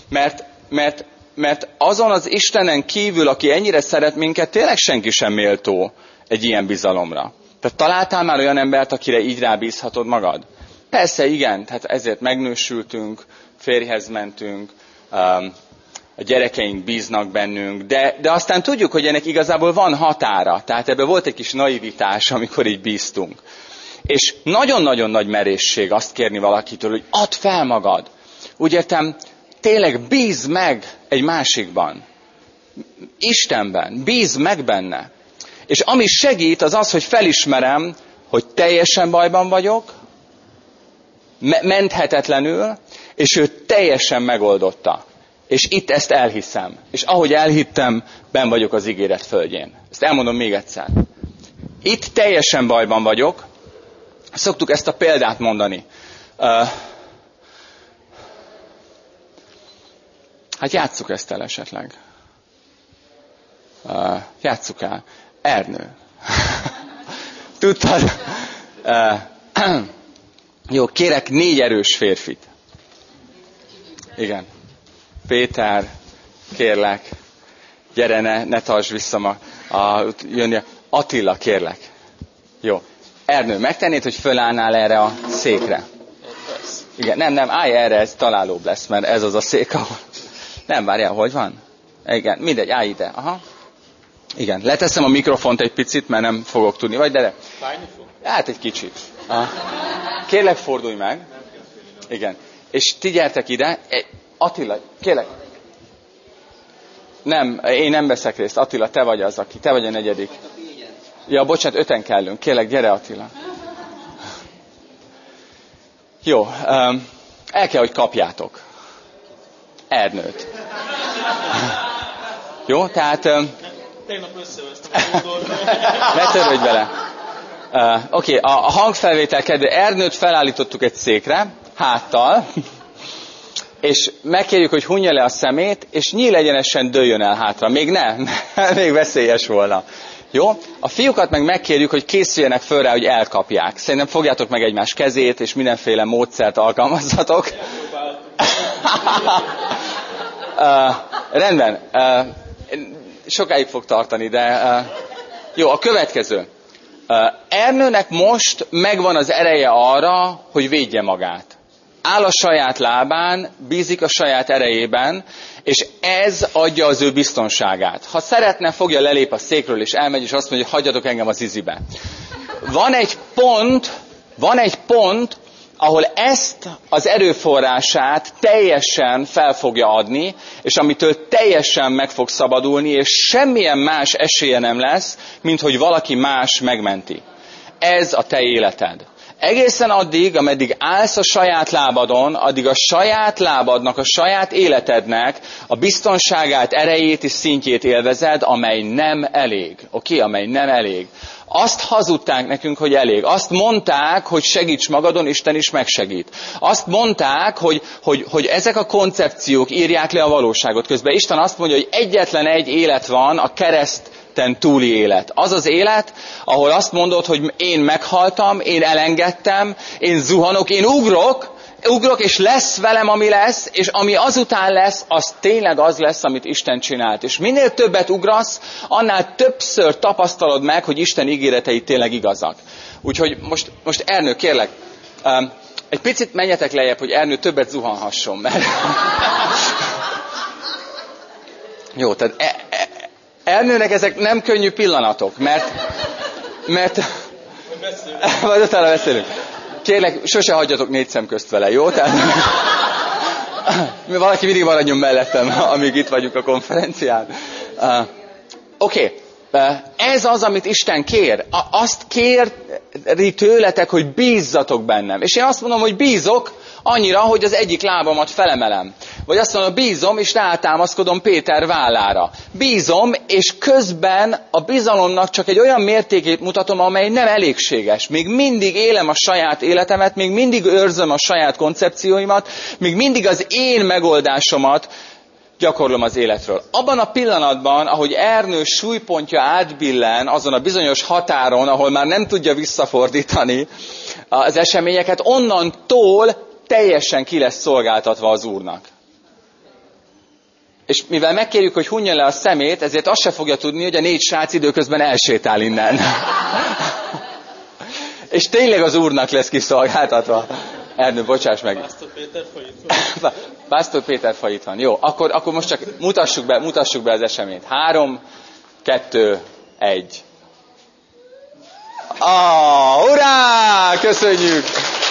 Mert azon az Istenen kívül, aki ennyire szeret minket, tényleg senki sem méltó egy ilyen bizalomra. Tehát találtál már olyan embert, akire így rábízhatod magad? Persze, igen, tehát ezért megnősültünk, férjhez mentünk, a gyerekeink bíznak bennünk, de aztán tudjuk, hogy ennek igazából van határa. Tehát ebben volt egy kis naivitás, amikor így bíztunk. És nagyon-nagyon nagy merészség azt kérni valakitől, hogy add fel magad. Úgy értem, tényleg bízz meg egy másikban. Istenben, bízz meg benne. És ami segít, az az, hogy felismerem, hogy teljesen bajban vagyok, menthetetlenül, és ő teljesen megoldotta. És itt ezt elhiszem. És ahogy elhittem, benn vagyok az ígéret földjén. Ezt elmondom még egyszer. Itt teljesen bajban vagyok. Szoktuk ezt a példát mondani. Hát játsszuk ezt el esetleg. Játsszuk el. Ernő. Tudtad? Jó, kérek 4 erős férfit. Igen. Péter, kérlek. Gyere, ne tartsd vissza jönni. Attila, kérlek. Jó. Ernő, megtennéd, hogy fölállnál erre a székre? Igen, nem, állj erre, ez találóbb lesz, mert ez az a szék, ahol... Nem, várjál, hogy van? Igen, mindegy, állj ide. Aha. Igen, leteszem a mikrofont egy picit, mert nem fogok tudni. Vagy de. Fájni fog? Hát egy kicsit. Aha. Kérlek, fordulj meg. Igen. És ti gyertek ide. Attila, kérlek. Nem, én nem veszek részt. Attila, te vagy az, te vagy a 4. Ja, bocsánat, 5-en kellünk. Kérlek, gyere, Attila. Jó, el kell, hogy kapjátok. Ernőt. Jó, tehát... Tegnap összevesztem a Google-t. Ne törődj vele. Oké, a hangfelvétel kedve Ernőt felállítottuk egy székre, háttal, és megkérjük, hogy hunja le a szemét, és nyílegyenesen dőljön el hátra. Még nem, még veszélyes volna. Jó? A fiúkat meg megkérjük, hogy készüljenek föl rá, hogy elkapják. Szerintem fogjátok meg egymás kezét, és mindenféle módszert alkalmazzatok. Rendben. Sokáig fog tartani, de... Jó, a következő. Ernőnek most megvan az ereje arra, hogy védje magát. Áll a saját lábán, bízik a saját erejében, és ez adja az ő biztonságát. Ha szeretne, fogja, lelép a székről, és elmegy, és azt mondja, hogy hagyjatok engem az izibe. Van egy pont, ahol ezt az erőforrását teljesen fel fogja adni, és amitől teljesen meg fog szabadulni, és semmilyen más esélye nem lesz, mint hogy valaki más megmenti. Ez a te életed. Egészen addig, ameddig állsz a saját lábadon, addig a saját lábadnak, a saját életednek a biztonságát, erejét és szintjét élvezed, amely nem elég. Oké? Amely nem elég. Azt hazudták nekünk, hogy elég. Azt mondták, hogy segíts magadon, Isten is megsegít. Azt mondták, hogy ezek a koncepciók írják le a valóságot. Közben Isten azt mondja, hogy egyetlen egy élet van, a kereszten túli élet. Az az élet, ahol azt mondod, hogy én meghaltam, én elengedtem, én zuhanok, én ugrok, és lesz velem, ami lesz, és ami azután lesz, az tényleg az lesz, amit Isten csinált. És minél többet ugrasz, annál többször tapasztalod meg, hogy Isten ígéretei tényleg igazak. Úgyhogy most Ernő, kérlek, egy picit menjetek lejjebb, hogy Ernő többet zuhanhasson, mert... Jó, tehát Ernőnek ezek nem könnyű pillanatok, mert... Majd utána beszélünk. Kérlek, sose hagyjatok 4 szem közt vele, jó? Tehát... Valaki mindig maradjon mellettem, amíg itt vagyunk a konferencián. Oké. Ez az, amit Isten kér. Azt kéri tőletek, hogy bízzatok bennem. És én azt mondom, hogy bízok annyira, hogy az egyik lábamat felemelem. Vagy azt mondom, bízom, és rátámaszkodom Péter vállára. Bízom, és közben a bizalomnak csak egy olyan mértékét mutatom, amely nem elégséges. Még mindig élem a saját életemet, még mindig őrzöm a saját koncepcióimat, még mindig az én megoldásomat gyakorlom az életről. Abban a pillanatban, ahogy Ernő súlypontja átbillen azon a bizonyos határon, ahol már nem tudja visszafordítani az eseményeket, onnantól teljesen ki lesz szolgáltatva az Úrnak. És mivel megkérjük, hogy hunja le a szemét, ezért azt se fogja tudni, hogy a 4 srác időközben elsétál innen. És tényleg az Úrnak lesz kiszolgáltatva. Ernő, bocsáss meg. Pásztor Péter fa itt van. Jó, akkor most csak mutassuk be az eseményt. 3, 2, 1. Urá! Köszönjük!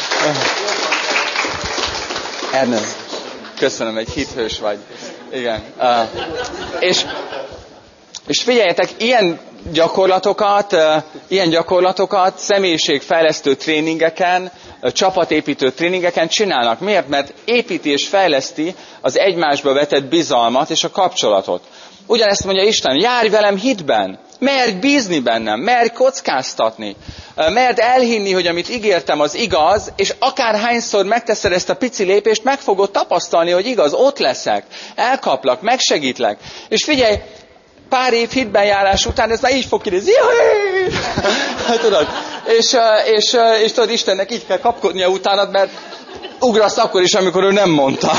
Ernő, köszönöm, egy hithős vagy. Igen. És figyeljetek, ilyen ilyen gyakorlatokat személyiségfejlesztő tréningeken, csapatépítő tréningeken csinálnak. Miért? Mert építi és fejleszti az egymásba vetett bizalmat és a kapcsolatot. Ugyanezt mondja Isten, járj velem hitben, merj bízni bennem, merj kockáztatni, merd elhinni, hogy amit ígértem az igaz, és akárhányszor megteszed ezt a pici lépést, meg fogod tapasztalni, hogy igaz, ott leszek, elkaplak, megsegítlek. És figyelj, pár év hitben járás után ez már így fog kinézni. Tudod? És tudod, Istennek így kell kapkodnia utánad, mert ugrasz akkor is, amikor ő nem mondta.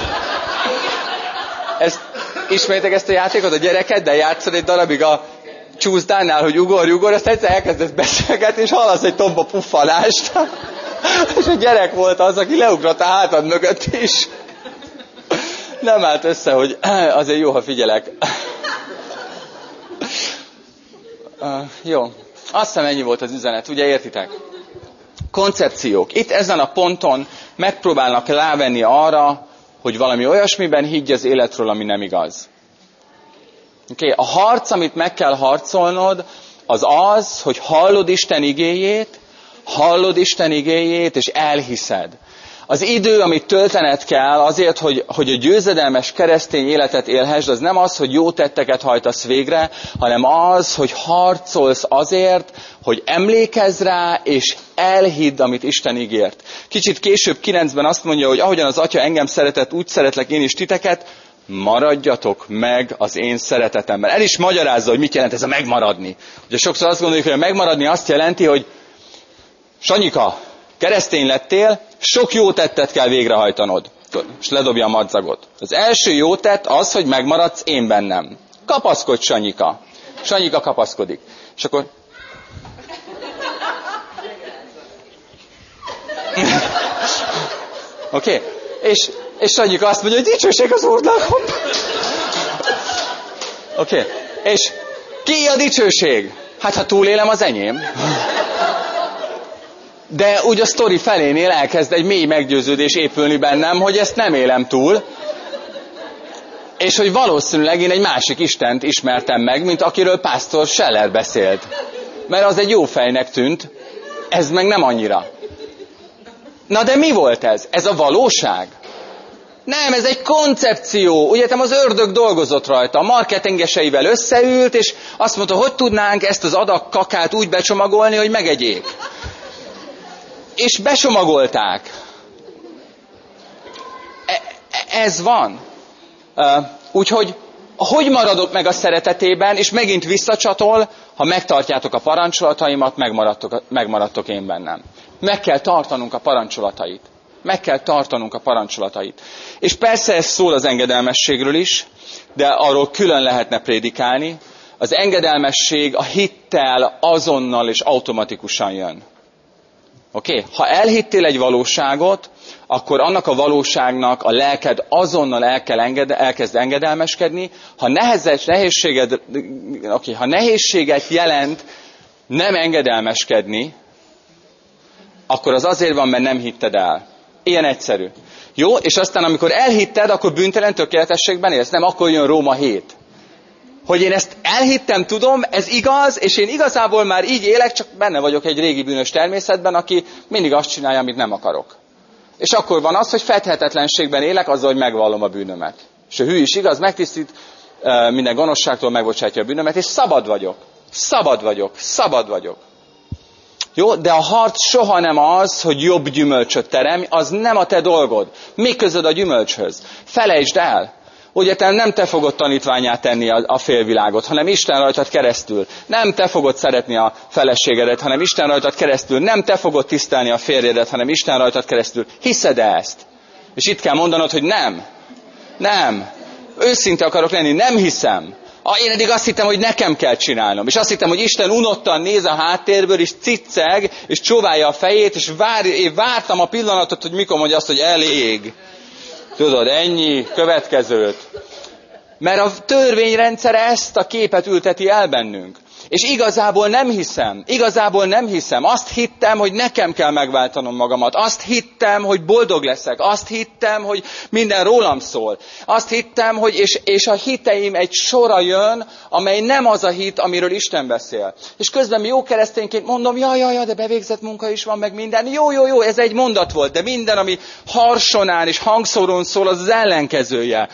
Ismeritek ezt a játékot, a gyerekeddel játszod egy darabig a csúszdánál, hogy ugorj, azt egyszer elkezdesz beszélgetni, és hallasz egy tomba puffanást. És a gyerek volt az, aki leugrott a hátad mögött is. Nem állt össze, hogy azért jó, ha figyelek. Jó. Azt hiszem, ennyi volt az üzenet, ugye értitek? Koncepciók. Itt ezen a ponton megpróbálnak rávenni arra, hogy valami olyasmiben higgy az életről, ami nem igaz. Okay? A harc, amit meg kell harcolnod, az, hogy hallod Isten igéjét, és elhiszed. Az idő, amit töltened kell azért, hogy a győzedelmes keresztény életet élhessd, az nem az, hogy jó tetteket hajtasz végre, hanem az, hogy harcolsz azért, hogy emlékezz rá, és elhidd, amit Isten ígért. Kicsit később 9-ben azt mondja, hogy ahogyan az Atya engem szeretett, úgy szeretlek én is titeket, maradjatok meg az én szeretetemben. El is magyarázza, hogy mit jelent ez a megmaradni. Ugye sokszor azt gondoljuk, hogy a megmaradni azt jelenti, hogy Sanyika, keresztény lettél, sok jó tettet kell végrehajtanod. És ledobja a madzagot. Az első jó tett az, hogy megmaradsz én bennem. Kapaszkodj, Sanyika. Sanyika kapaszkodik. És akkor... Oké? És Sanyika azt mondja, hogy dicsőség az Úrnak. Oké? És ki a dicsőség? Hát, ha túlélem, az enyém. De úgy a sztori felénél elkezd egy mély meggyőződés épülni bennem, hogy ezt nem élem túl, és hogy valószínűleg én egy másik Istent ismertem meg, mint akiről pásztor Scheller beszélt. Mert az egy jó fejnek tűnt, ez meg nem annyira. Na de mi volt ez? Ez a valóság? Nem, ez egy koncepció. Ugye az ördög dolgozott rajta, a marketingeseivel összeült, és azt mondta, hogy tudnánk ezt az adag kakát úgy becsomagolni, hogy megegyék. És becsomagolták. Ez van. Úgyhogy, hogy maradok meg a szeretetében, és megint visszacsatol, ha megtartjátok a parancsolataimat, megmaradtok én bennem. Meg kell tartanunk a parancsolatait. Meg kell tartanunk a parancsolatait. És persze ez szól az engedelmességről is, de arról külön lehetne prédikálni. Az engedelmesség a hittel azonnal és automatikusan jön. Oké? Ha elhittél egy valóságot, akkor annak a valóságnak a lelked azonnal elkezd engedelmeskedni. Ha nehézséget jelent nem engedelmeskedni, akkor az azért van, mert nem hitted el. Ilyen egyszerű. Jó? És aztán amikor elhitted, akkor bűntelen tökéletességben élsz. Nem, akkor jön Róma 7. Hogy én ezt elhittem, tudom, ez igaz, és én igazából már így élek, csak benne vagyok egy régi bűnös természetben, aki mindig azt csinálja, amit nem akarok. És akkor van az, hogy fedhetetlenségben élek azzal, hogy megvallom a bűnömet. És a hű is igaz, megtisztít minden gonoszságtól, megbocsátja a bűnömet, és szabad vagyok. Szabad vagyok. Szabad vagyok. Jó, de a harc soha nem az, hogy jobb gyümölcsöt terem, az nem a te dolgod. Mi közöd a gyümölcshöz? Felejtsd el. Ugye nem te fogod tanítványát tenni a félvilágot, hanem Isten rajtad keresztül. Nem te fogod szeretni a feleségedet, hanem Isten rajtad keresztül. Nem te fogod tisztelni a férjedet, hanem Isten rajtad keresztül. Hiszed ezt? És itt kell mondanod, hogy nem. Nem. Őszinte akarok lenni, nem hiszem. Én eddig azt hittem, hogy nekem kell csinálnom. És azt hittem, hogy Isten unottan néz a háttérből, és cicceg, és csóválja a fejét, és én vártam a pillanatot, hogy mikor mondja azt, hogy elég. Tudod, ennyi, következőt. Mert a törvényrendszer ezt a képet ülteti el bennünk. És igazából nem hiszem. Azt hittem, hogy nekem kell megváltanom magamat. Azt hittem, hogy boldog leszek. Azt hittem, hogy minden rólam szól. Azt hittem, hogy és a hiteim egy sora jön, amely nem az a hit, amiről Isten beszél. És közben jó keresztényként mondom, ja, de bevégzett munka is van, meg minden. Jó, ez egy mondat volt, de minden, ami harsonán és hangszórón szól, az ellenkezője.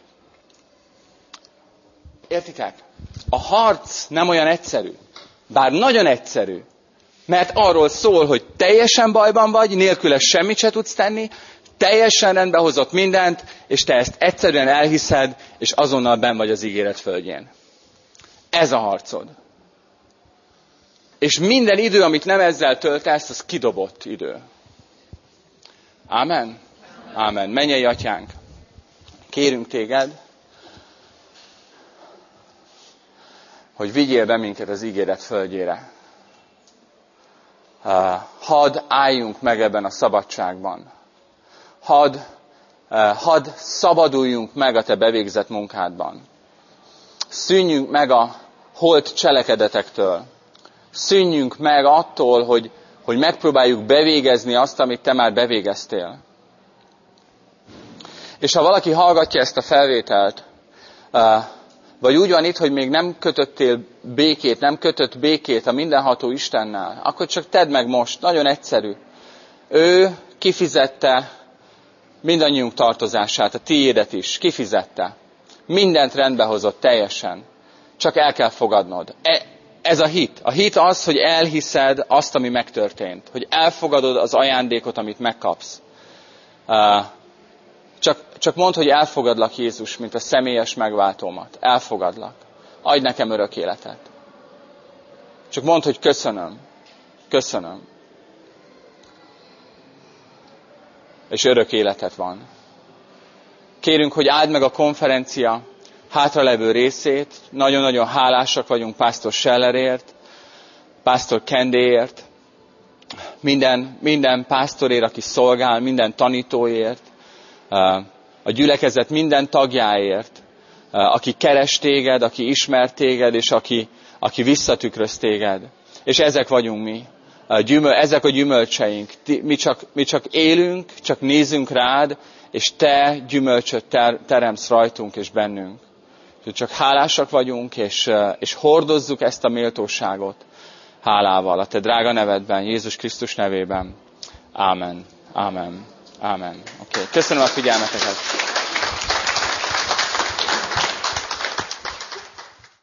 Értitek? A harc nem olyan egyszerű, bár nagyon egyszerű, mert arról szól, hogy teljesen bajban vagy, nélküle semmit se tudsz tenni, teljesen rendbe hozott mindent, és te ezt egyszerűen elhiszed, és azonnal benn vagy az ígéret földjén. Ez a harcod. És minden idő, amit nem ezzel töltesz, az kidobott idő. Ámen? Ámen. Mennyei Atyánk, kérünk téged, hogy vigyél be minket az ígéret földjére. Hadd álljunk meg ebben a szabadságban. Hadd szabaduljunk meg a te bevégzett munkádban. Szűnjünk meg a holt cselekedetektől. Szűnjünk meg attól, hogy megpróbáljuk bevégezni azt, amit te már bevégeztél. És ha valaki hallgatja ezt a felvételt, vagy úgy van itt, hogy még nem kötött békét a mindenható Istennel, akkor csak tedd meg most, nagyon egyszerű. Ő kifizette mindannyiunk tartozását, a tiédet is, kifizette. Mindent rendbe hozott teljesen. Csak el kell fogadnod. Ez a hit. A hit az, hogy elhiszed azt, ami megtörtént. Hogy elfogadod az ajándékot, amit megkapsz. Csak mondd, hogy elfogadlak Jézus, mint a személyes megváltómat. Elfogadlak. Adj nekem örök életet. Csak mondd, hogy köszönöm. És örök életet van. Kérünk, hogy áld meg a konferencia hátralevő részét. Nagyon-nagyon hálásak vagyunk pásztor Schellerért, pásztor Kendéért, minden pásztorért, aki szolgál, minden tanítóért, a gyülekezet minden tagjáért, aki keres téged, aki ismer téged, és aki visszatükröz téged. És ezek vagyunk mi. Ezek a gyümölcseink. Mi csak élünk, csak nézünk rád, és te gyümölcsöt teremtsz rajtunk és bennünk. Csak hálásak vagyunk, és hordozzuk ezt a méltóságot hálával. A te drága nevedben, Jézus Krisztus nevében. Ámen. Ámen. Ámen. Okay. Köszönöm a figyelmeteket.